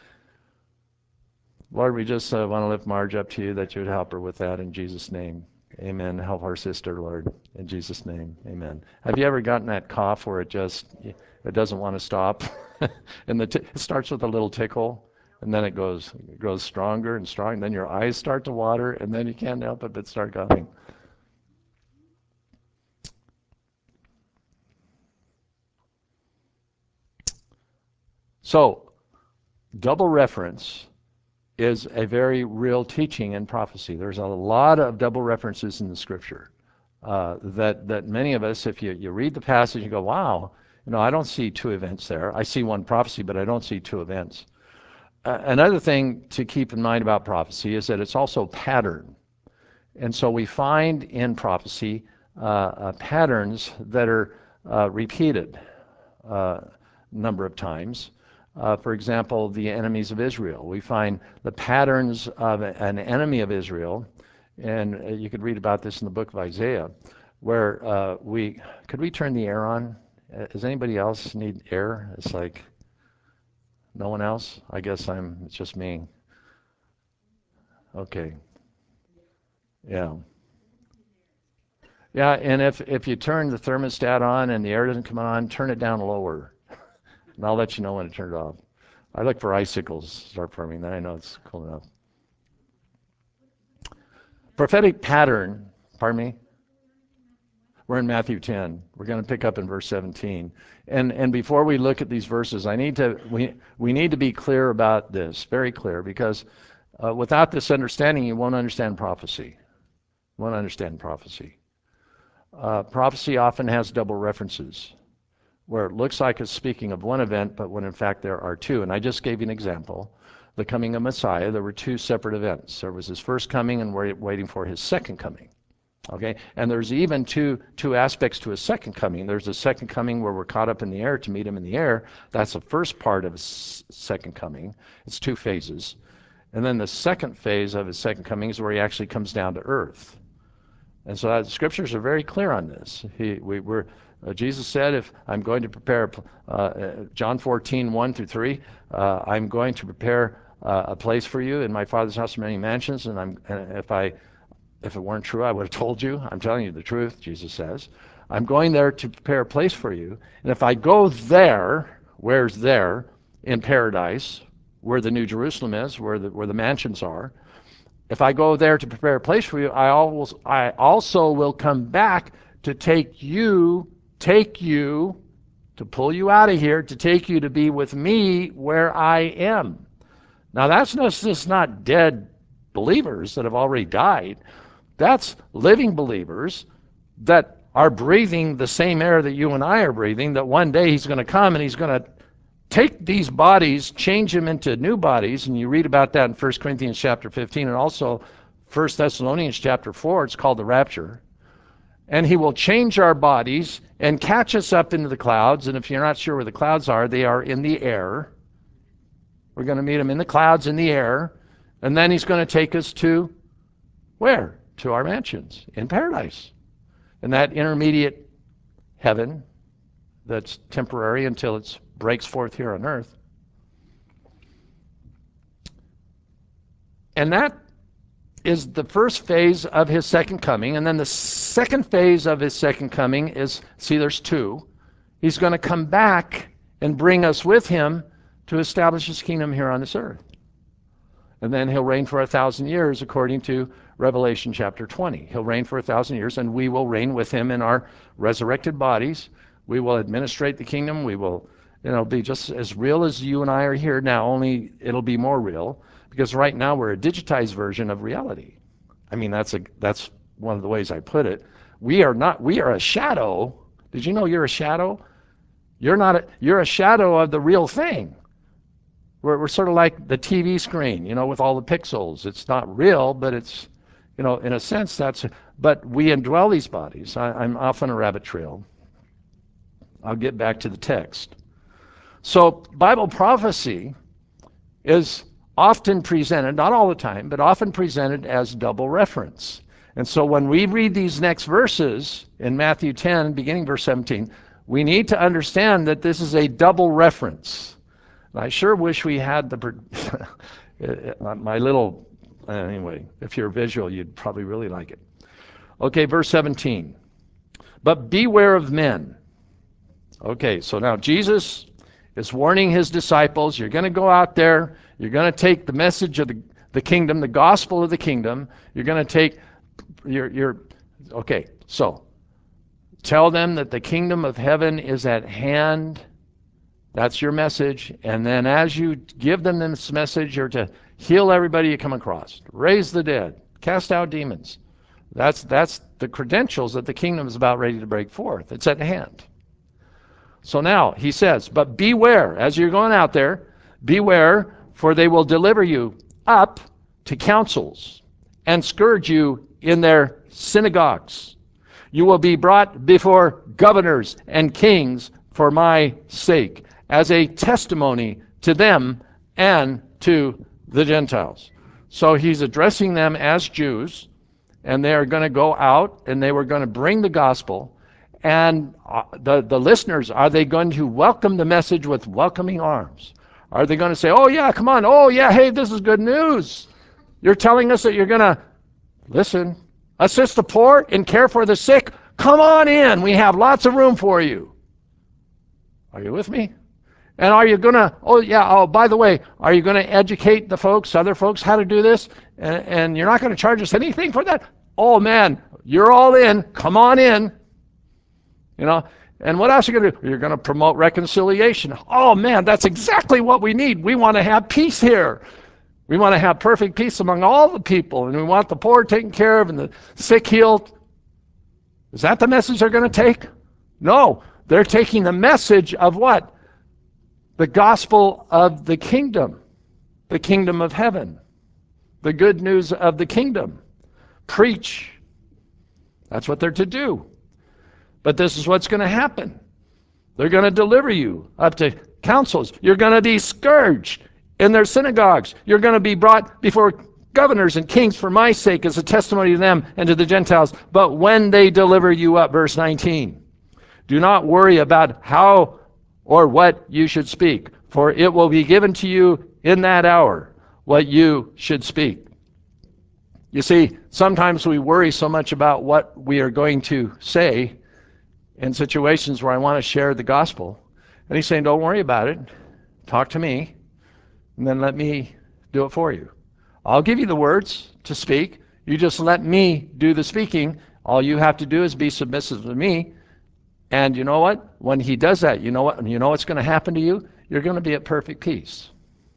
Lord, we just want to lift Marge up to you that you would help her with that in Jesus' name. Amen. Help our sister, Lord, in Jesus' name. Amen. Have you ever gotten that cough where it doesn't want to stop? And it starts with a little tickle, and then it grows stronger and stronger, and then your eyes start to water, and then you can't help it but start coughing. So, double reference is a very real teaching in prophecy. There's a lot of double references in the Scripture that many of us, if you read the passage, you go, wow, I don't see two events there. I see one prophecy, but I don't see two events. Another thing to keep in mind about prophecy is that it's also pattern. And so we find in prophecy patterns that are repeated a number of times. For example, the enemies of Israel. We find the patterns of an enemy of Israel, and you could read about this in the book of Isaiah, where could we turn the air on? Does anybody else need air? It's like, no one else? I guess it's just me. Okay. Yeah. Yeah, and if you turn the thermostat on and the air doesn't come on, turn it down lower. And I'll let you know when to turn it off. I look for icicles start forming, then I know it's cool enough. Prophetic pattern, pardon me? We're in Matthew 10. We're going to pick up in verse 17. And before we look at these verses, we need to be clear about this, very clear, because without this understanding, you won't understand prophecy. You won't understand prophecy. Prophecy often has double references, where it looks like it's speaking of one event, but when in fact there are two. And I just gave you an example. The coming of Messiah, there were two separate events. There was his first coming, and we're waiting for his second coming. Okay, and there's even two aspects to his second coming. There's a second coming where we're caught up in the air to meet him in the air. That's the first part of his second coming. It's two phases. And then the second phase of his second coming is where he actually comes down to earth. And so the scriptures are very clear on this. Jesus said, if I'm going to prepare, John 14, 1 through 3, I'm going to prepare a place for you. In my Father's house are many mansions, and if it weren't true, I would have told you. I'm telling you the truth, Jesus says. I'm going there to prepare a place for you. And if I go there, where's there? In paradise, where the New Jerusalem is, where the mansions are. If I go there to prepare a place for you, I also will come back to take you, to pull you out of here, to take you to be with me where I am. Now that's just not dead believers that have already died. That's living believers that are breathing the same air that you and I are breathing, that one day he's going to come and he's going to take these bodies, change them into new bodies, and you read about that in 1 Corinthians chapter 15 and also 1 Thessalonians chapter 4. It's called the rapture. And he will change our bodies and catch us up into the clouds. And if you're not sure where the clouds are, they are in the air. We're going to meet him in the clouds in the air. And then he's going to take us to where? To our mansions in paradise. And that intermediate heaven that's temporary until it breaks forth here on earth. And that is the first phase of his second coming. And then the second phase of his second coming is, see, there's two. He's going to come back and bring us with him to establish his kingdom here on this earth. And then he'll reign for 1,000 years according to Revelation chapter 20. He'll reign for 1,000 years, and we will reign with him in our resurrected bodies. We will administrate the kingdom. We will, be just as real as you and I are here now, only it'll be more real. Because right now we're a digitized version of reality. I mean, that's one of the ways I put it. We are a shadow. Did you know you're a shadow? You're a shadow of the real thing. We're sort of like the TV screen, with all the pixels. It's not real, but it's, in a sense but we indwell these bodies. I'm off on a rabbit trail. I'll get back to the text. So Bible prophecy is often presented, not all the time, but often presented as double reference. And so when we read these next verses in Matthew 10, beginning verse 17, we need to understand that this is a double reference. And I sure wish we had my little, anyway, if you're visual, you'd probably really like it. Okay, verse 17. But beware of men. Okay, so now Jesus is warning his disciples, you're going to go out there, you're going to take the message of the kingdom, the gospel of the kingdom. You're going to take okay, so tell them that the kingdom of heaven is at hand. That's your message. And then as you give them this message, you're to heal everybody you come across, raise the dead, cast out demons. That's the credentials that the kingdom is about ready to break forth. It's at hand. So now he says, but beware, as you're going out there, beware, for they will deliver you up to councils and scourge you in their synagogues. You will be brought before governors and kings for my sake, as a testimony to them and to the Gentiles. So he's addressing them as Jews, and they are going to go out and they were going to bring the gospel. And the listeners, are they going to welcome the message with welcoming arms? Are they going to say, oh yeah, come on, oh yeah, hey, this is good news. You're telling us that you're going to, listen, assist the poor and care for the sick? Come on in, we have lots of room for you. Are you with me? And are you going to, by the way, are you going to educate the folks, other folks, how to do this? And you're not going to charge us anything for that? Oh man, you're all in, come on in. And what else are you going to do? You're going to promote reconciliation. Oh man, that's exactly what we need. We want to have peace here. We want to have perfect peace among all the people, and we want the poor taken care of and the sick healed. Is that the message they're going to take? No, they're taking the message of what? The gospel of the kingdom of heaven, the good news of the kingdom. Preach. That's what they're to do. But this is what's going to happen. They're going to deliver you up to councils. You're going to be scourged in their synagogues. You're going to be brought before governors and kings for my sake as a testimony to them and to the Gentiles. But when they deliver you up, verse 19, do not worry about how or what you should speak, for it will be given to you in that hour what you should speak. You see, sometimes we worry so much about what we are going to say in situations where I want to share the gospel. And he's saying, don't worry about it. Talk to me, and then let me do it for you. I'll give you the words to speak. You just let me do the speaking. All you have to do is be submissive to me. And you know what? When he does that, you know what's going to happen to you? You're going to be at perfect peace.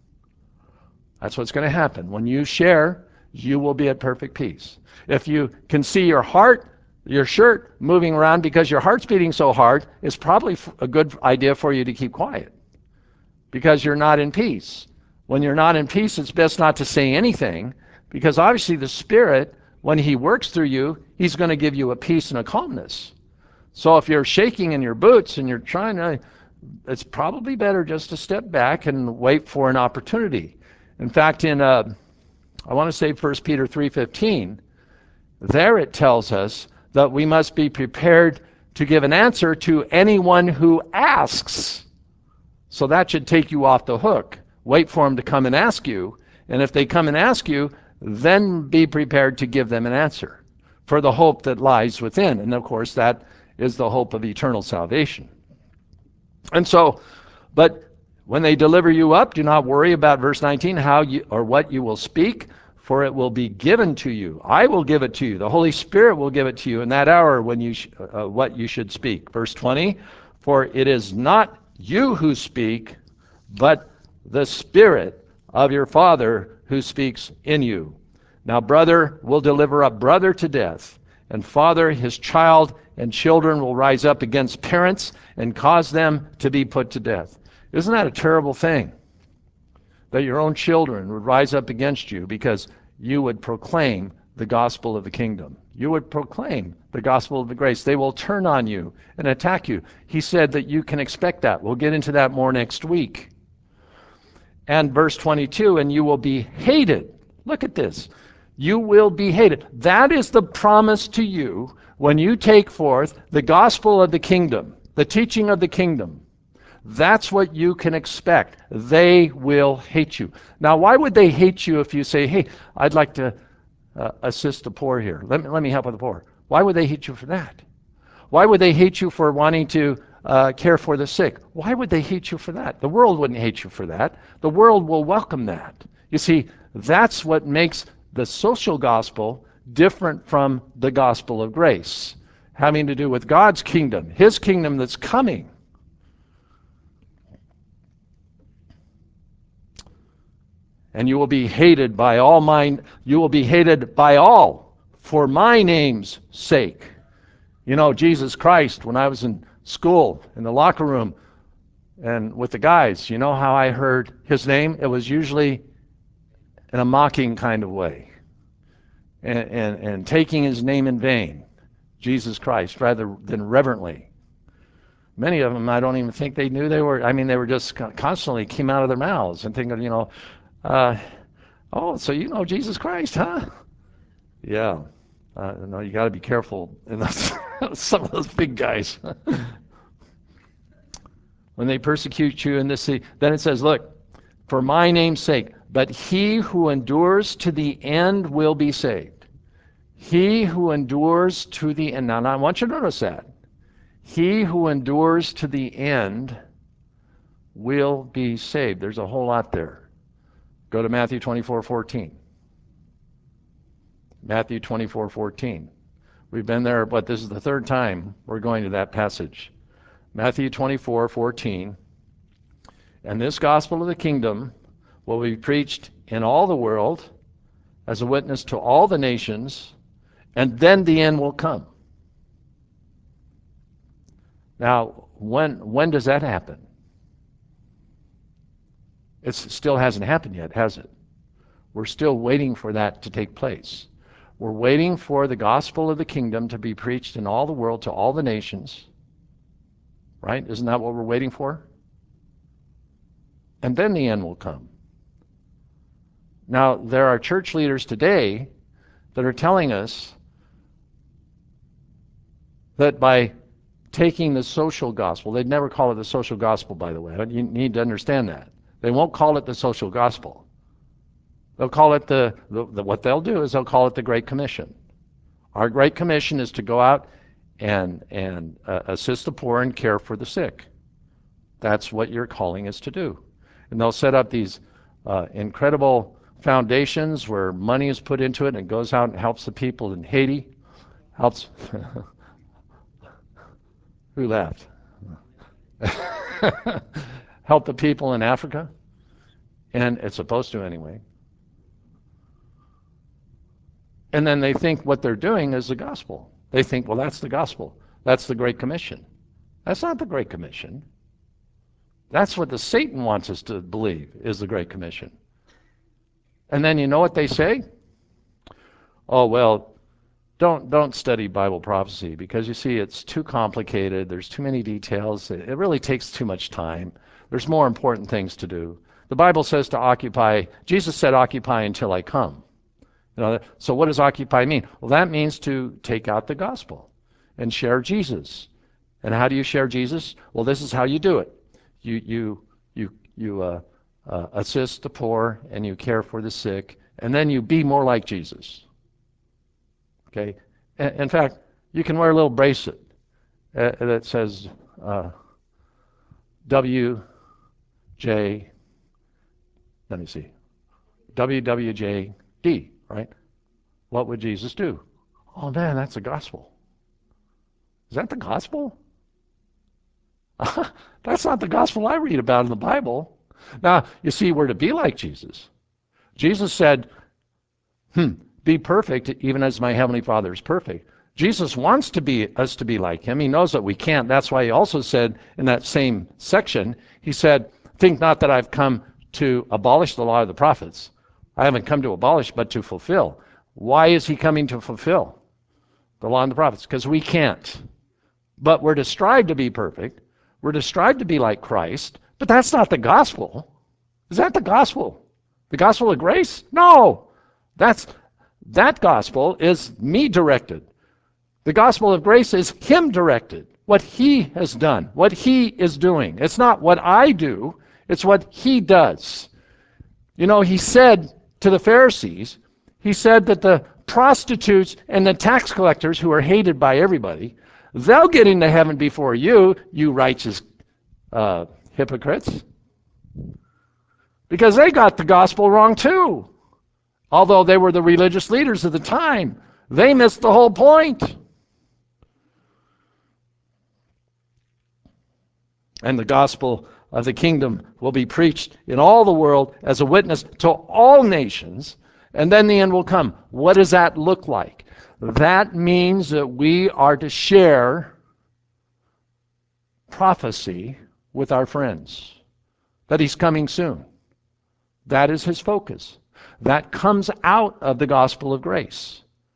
That's what's going to happen. When you share, you will be at perfect peace. If you can see your heart Your shirt moving around because your heart's beating so hard is probably a good idea for you to keep quiet because you're not in peace. When you're not in peace, it's best not to say anything because obviously the Spirit, when He works through you, He's going to give you a peace and a calmness. So if you're shaking in your boots and you're trying to, it's probably better just to step back and wait for an opportunity. In fact, in I want to say 1 Peter 3:15, there it tells us that we must be prepared to give an answer to anyone who asks. So that should take you off the hook. Wait for them to come and ask you, and if they come and ask you, then be prepared to give them an answer for the hope that lies within. And of course, that is the hope of eternal salvation. And so, but when they deliver you up, do not worry about verse 19, how you or what you will speak, for it will be given to you. I will give it to you. The Holy Spirit will give it to you in that hour when you what you should speak. Verse 20, for it is not you who speak, but the Spirit of your Father who speaks in you. Now brother will deliver up brother to death, and father his child, and children will rise up against parents and cause them to be put to death. Isn't that a terrible thing? That your own children would rise up against you because you would proclaim the gospel of the kingdom. You would proclaim the gospel of the grace. They will turn on you and attack you. He said that you can expect that. We'll get into that more next week. And verse 22, and you will be hated. Look at this. You will be hated. That is the promise to you when you take forth the gospel of the kingdom, the teaching of the kingdom. That's what you can expect. They will hate you. Now, why would they hate you if you say, hey, I'd like to assist the poor here. Let me help with the poor. Why would they hate you for that? Why would they hate you for wanting to care for the sick? Why would they hate you for that? The world wouldn't hate you for that. The world will welcome that. You see, that's what makes the social gospel different from the gospel of grace, having to do with God's kingdom, His kingdom that's coming. And you will be hated by all for my name's sake. You know, Jesus Christ, when I was in school, in the locker room, and with the guys, you know how I heard His name? It was usually in a mocking kind of way. And taking His name in vain, Jesus Christ, rather than reverently. Many of them, I don't even think they knew they were, they were just constantly came out of their mouths and thinking, oh, so you know Jesus Christ, huh? Yeah. No, you got to be careful in those, some of those big guys. When they persecute you in this city, then it says, look, for my name's sake, but he who endures to the end will be saved. He who endures to the end. Now, I want you to notice that. He who endures to the end will be saved. There's a whole lot there. Go to Matthew 24:14. Matthew 24:14. We've been there, but this is the third time we're going to that passage. Matthew 24:14. And this gospel of the kingdom will be preached in all the world as a witness to all the nations, and then the end will come. Now, when does that happen? It still hasn't happened yet, has it? We're still waiting for that to take place. We're waiting for the gospel of the kingdom to be preached in all the world to all the nations. Right? Isn't that what we're waiting for? And then the end will come. Now, there are church leaders today that are telling us that by taking the social gospel, they'd never call it the social gospel, by the way. You need to understand that. They won't call it the social gospel. They'll call it what they'll do is they'll call it the Great Commission. Our Great Commission is to go out and assist the poor and care for the sick. That's what your calling is to do. And they'll set up these incredible foundations where money is put into it and it goes out and helps the people in Haiti. Helps. Who laughed? Help the people in Africa. And it's supposed to anyway. And then they think what they're doing is the gospel. They think, well, that's the gospel. That's the Great Commission. That's not the Great Commission. That's what the Satan wants us to believe is the Great Commission. And then you know what they say? Oh, well, don't study Bible prophecy because you see it's too complicated. There's too many details. It really takes too much time. There's more important things to do. The Bible says to occupy. Jesus said, occupy until I come. So what does occupy mean? Well, that means to take out the gospel and share Jesus. And how do you share Jesus? Well, this is how you do it. You assist the poor and you care for the sick, and then you be more like Jesus. Okay. In fact, you can wear a little bracelet that says WJ. Let me see. WWJD. Right? What would Jesus do? Oh man, that's the gospel. Is that the gospel? That's not the gospel I read about in the Bible. Now, you see, we're to be like Jesus. Jesus said, be perfect even as my heavenly Father is perfect. Jesus wants us to be like him. He knows that we can't. That's why he also said in that same section, he said, think not that I've come to abolish the law of the prophets. I haven't come to abolish, but to fulfill. Why is he coming to fulfill the law and the prophets? Because we can't. But we're to strive to be perfect. We're to strive to be like Christ. But that's not the gospel. Is that the gospel? The gospel of grace? No. That gospel is me directed. The gospel of grace is him directed. What he has done. What he is doing. It's not what I do. It's what he does. You know, he said to the Pharisees, he said that the prostitutes and the tax collectors who are hated by everybody, they'll get into heaven before you, you righteous hypocrites. Because they got the gospel wrong too. Although they were the religious leaders of the time, they missed the whole point. And the gospel of the kingdom will be preached in all the world as a witness to all nations, and then the end will come. What does that look like? That means that we are to share prophecy with our friends, that he's coming soon. That is his focus. That comes out of the gospel of grace.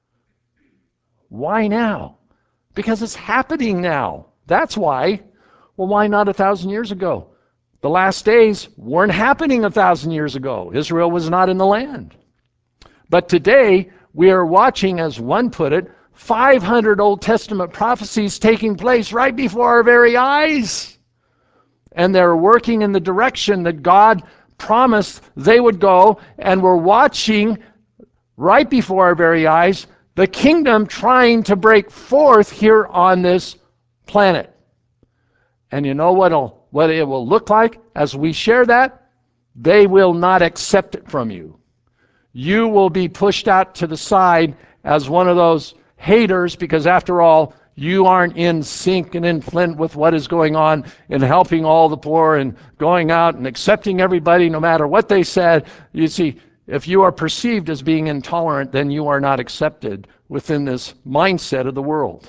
Why now? Because it's happening now. That's why. Well, why not 1,000 years ago? The last days weren't happening 1,000 years ago. Israel was not in the land. But today, we are watching, as one put it, 500 Old Testament prophecies taking place right before our very eyes. And they're working in the direction that God promised they would go, and we're watching right before our very eyes the kingdom trying to break forth here on this planet. And you know what it will look like as we share that? They will not accept it from you. You will be pushed out to the side as one of those haters, because after all, you aren't in sync and in flint with what is going on in helping all the poor and going out and accepting everybody no matter what they said. You see, if you are perceived as being intolerant, then you are not accepted within this mindset of the world.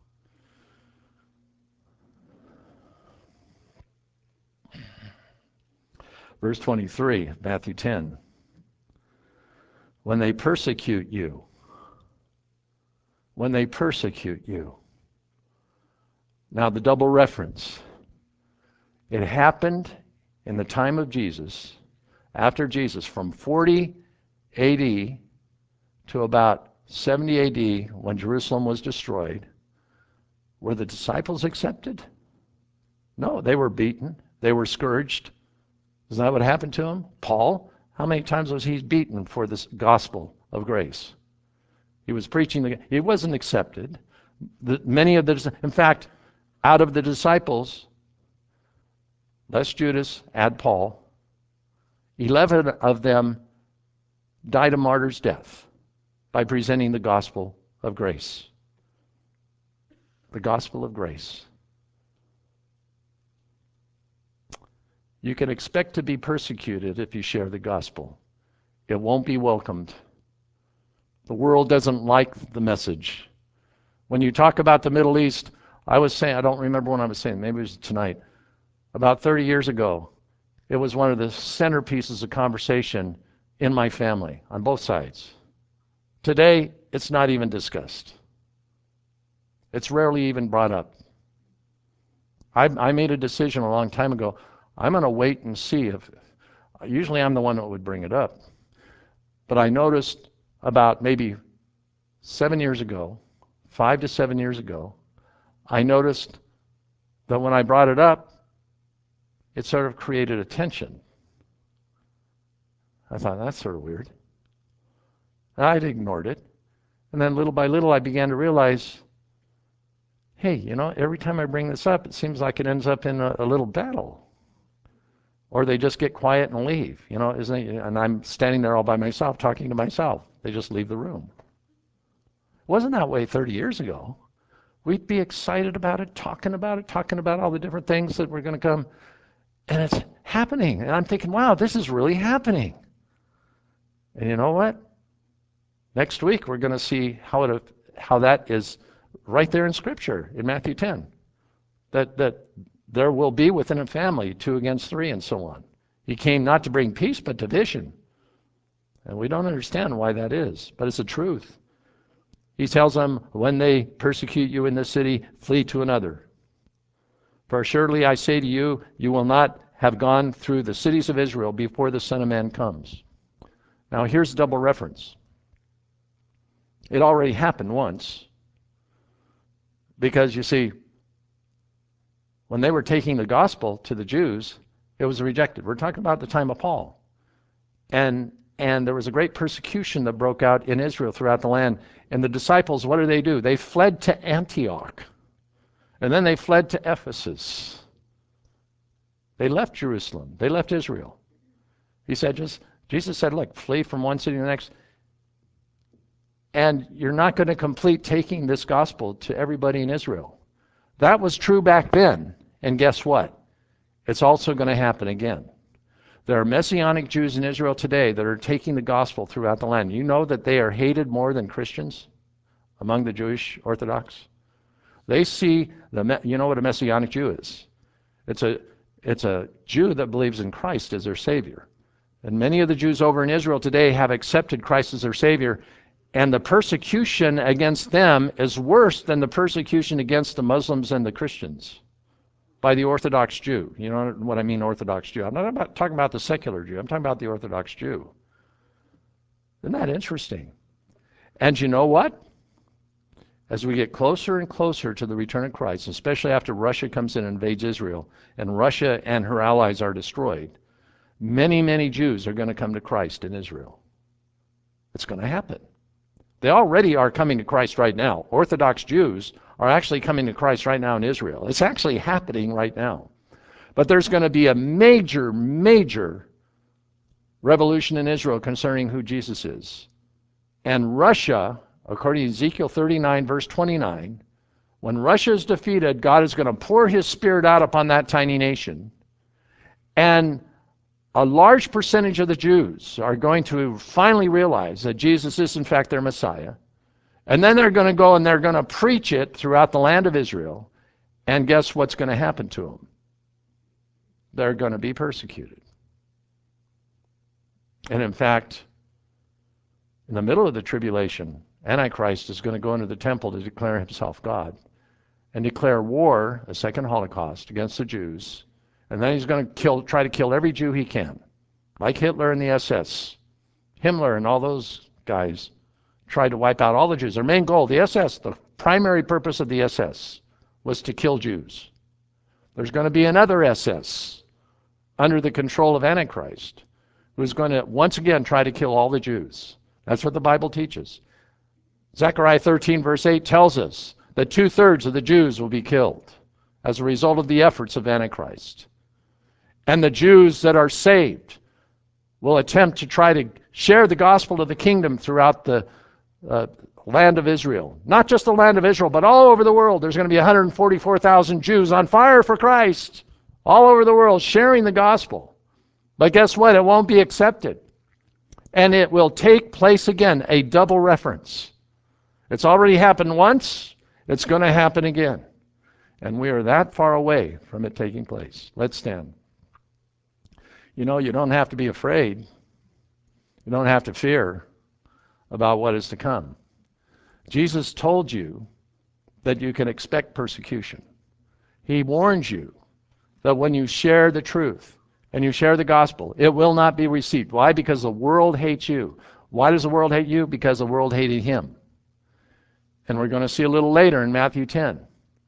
Verse 23, Matthew 10. When they persecute you, when they persecute you. Now the double reference. It happened in the time of Jesus, after Jesus, from 40 AD to about 70 AD, when Jerusalem was destroyed. Were the disciples accepted? No, they were beaten. They were scourged. Isn't that what happened to them? Paul, how many times was he beaten for this gospel of grace? He was preaching, he wasn't accepted. In fact, out of the disciples, less Judas, add Paul, 11 of them died a martyr's death by presenting the gospel of grace. The gospel of grace. You can expect to be persecuted if you share the gospel. It won't be welcomed. The world doesn't like the message. When you talk about the Middle East, I was saying, I don't remember when I was saying, maybe it was tonight, about 30 years ago, it was one of the centerpieces of conversation in my family on both sides. Today, it's not even discussed. It's rarely even brought up. I made a decision a long time ago. I'm going to wait and see if, usually I'm the one that would bring it up. But I noticed about maybe 7 years ago, 5 to 7 years ago, I noticed that when I brought it up, it sort of created a tension. I thought, that's sort of weird. And I'd ignored it. And then little by little, I began to realize, hey, you know, every time I bring this up, it seems like it ends up in a little battle. Or they just get quiet and leave, you know, isn't it? And I'm standing there all by myself, talking to myself. They just leave the room. It wasn't that way 30 years ago. We'd be excited about it, talking about all the different things that were going to come. And it's happening. And I'm thinking, wow, this is really happening. And you know what? Next week, we're going to see how that is right there in Scripture, in Matthew 10. That there will be within a family 2 against 3 and so on. He came not to bring peace, but division. And we don't understand why that is, but it's the truth. He tells them, when they persecute you in this city, flee to another. For surely I say to you, you will not have gone through the cities of Israel before the Son of Man comes. Now here's double reference. It already happened once. Because you see, when they were taking the gospel to the Jews, it was rejected. We're talking about the time of Paul. And there was a great persecution that broke out in Israel throughout the land. And the disciples, what do? They fled to Antioch. And then they fled to Ephesus. They left Jerusalem. They left Israel. Jesus said, look, flee from one city to the next. And you're not going to complete taking this gospel to everybody in Israel. That was true back then. And guess what? It's also going to happen again. There are Messianic Jews in Israel today that are taking the gospel throughout the land. You know that they are hated more than Christians among the Jewish Orthodox? They see, you know what a Messianic Jew is? It's a Jew that believes in Christ as their Savior. And many of the Jews over in Israel today have accepted Christ as their Savior, and the persecution against them is worse than the persecution against the Muslims and the Christians by the Orthodox Jew. You know what I mean, Orthodox Jew? I'm not talking about the secular Jew. I'm talking about the Orthodox Jew. Isn't that interesting? And you know what? As we get closer and closer to the return of Christ, especially after Russia comes in and invades Israel, and Russia and her allies are destroyed, many, many Jews are going to come to Christ in Israel. It's going to happen. They already are coming to Christ right now. Orthodox Jews are actually coming to Christ right now in Israel. It's actually happening right now. But there's going to be a major, major revolution in Israel concerning who Jesus is. And Russia, according to Ezekiel 39, verse 29, when Russia is defeated, God is going to pour his Spirit out upon that tiny nation. And a large percentage of the Jews are going to finally realize that Jesus is in fact their Messiah. And then they're going to go and they're going to preach it throughout the land of Israel. And guess what's going to happen to them? They're going to be persecuted. And in fact, in the middle of the tribulation, Antichrist is going to go into the temple to declare himself God and declare war, a second Holocaust, against the Jews. And then he's going to try to kill every Jew he can, like Hitler and the SS. Himmler and all those guys tried to wipe out all the Jews. Their main goal, the SS, the primary purpose of the SS was to kill Jews. There's going to be another SS under the control of Antichrist who's going to once again try to kill all the Jews. That's what the Bible teaches. Zechariah 13 verse 8 tells us that 2/3 of the Jews will be killed as a result of the efforts of Antichrist. And the Jews that are saved will attempt to try to share the gospel of the kingdom throughout the land of Israel. Not just the land of Israel, but all over the world. There's going to be 144,000 Jews on fire for Christ all over the world sharing the gospel. But guess what? It won't be accepted. And it will take place again, a double reference. It's already happened once. It's going to happen again. And we are that far away from it taking place. Let's stand. You know, you don't have to be afraid. You don't have to fear about what is to come. Jesus told you that you can expect persecution. He warns you that when you share the truth and you share the gospel, it will not be received. Why? Because the world hates you. Why does the world hate you? Because the world hated him. And we're going to see a little later in Matthew 10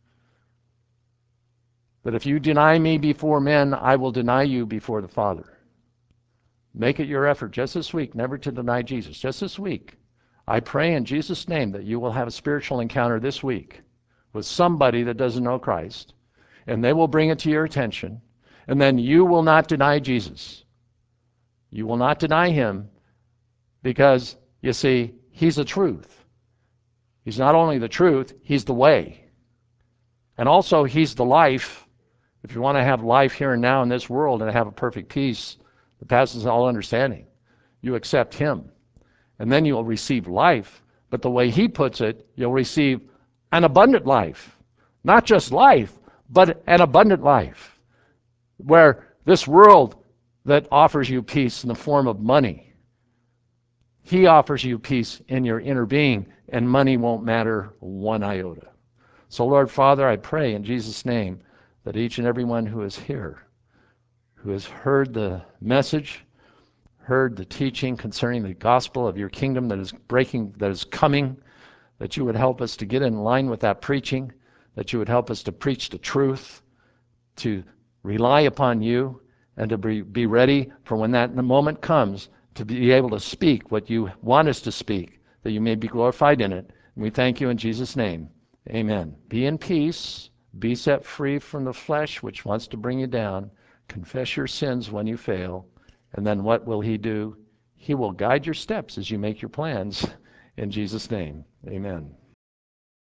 that if you deny me before men, I will deny you before the Father. Make it your effort just this week never to deny Jesus. Just this week. I pray in Jesus' name that you will have a spiritual encounter this week with somebody that doesn't know Christ, and they will bring it to your attention, and then you will not deny Jesus. You will not deny him because, you see, he's the truth. He's not only the truth, he's the way. And also, he's the life. If you want to have life here and now in this world and have a perfect peace that passes all understanding, you accept him. And then you'll receive life. But the way he puts it, you'll receive an abundant life. Not just life, but an abundant life. Where this world that offers you peace in the form of money, he offers you peace in your inner being, and money won't matter one iota. So, Lord Father, I pray in Jesus' name that each and every one who is here, who has heard the message, heard the teaching concerning the gospel of your kingdom that is breaking, that is coming, that you would help us to get in line with that preaching, that you would help us to preach the truth, to rely upon you, and to be ready for when that moment comes to be able to speak what you want us to speak, that you may be glorified in it. And we thank you in Jesus' name. Amen. Be in peace. Be set free from the flesh which wants to bring you down. Confess your sins when you fail. And then what will he do? He will guide your steps as you make your plans. In Jesus' name, amen.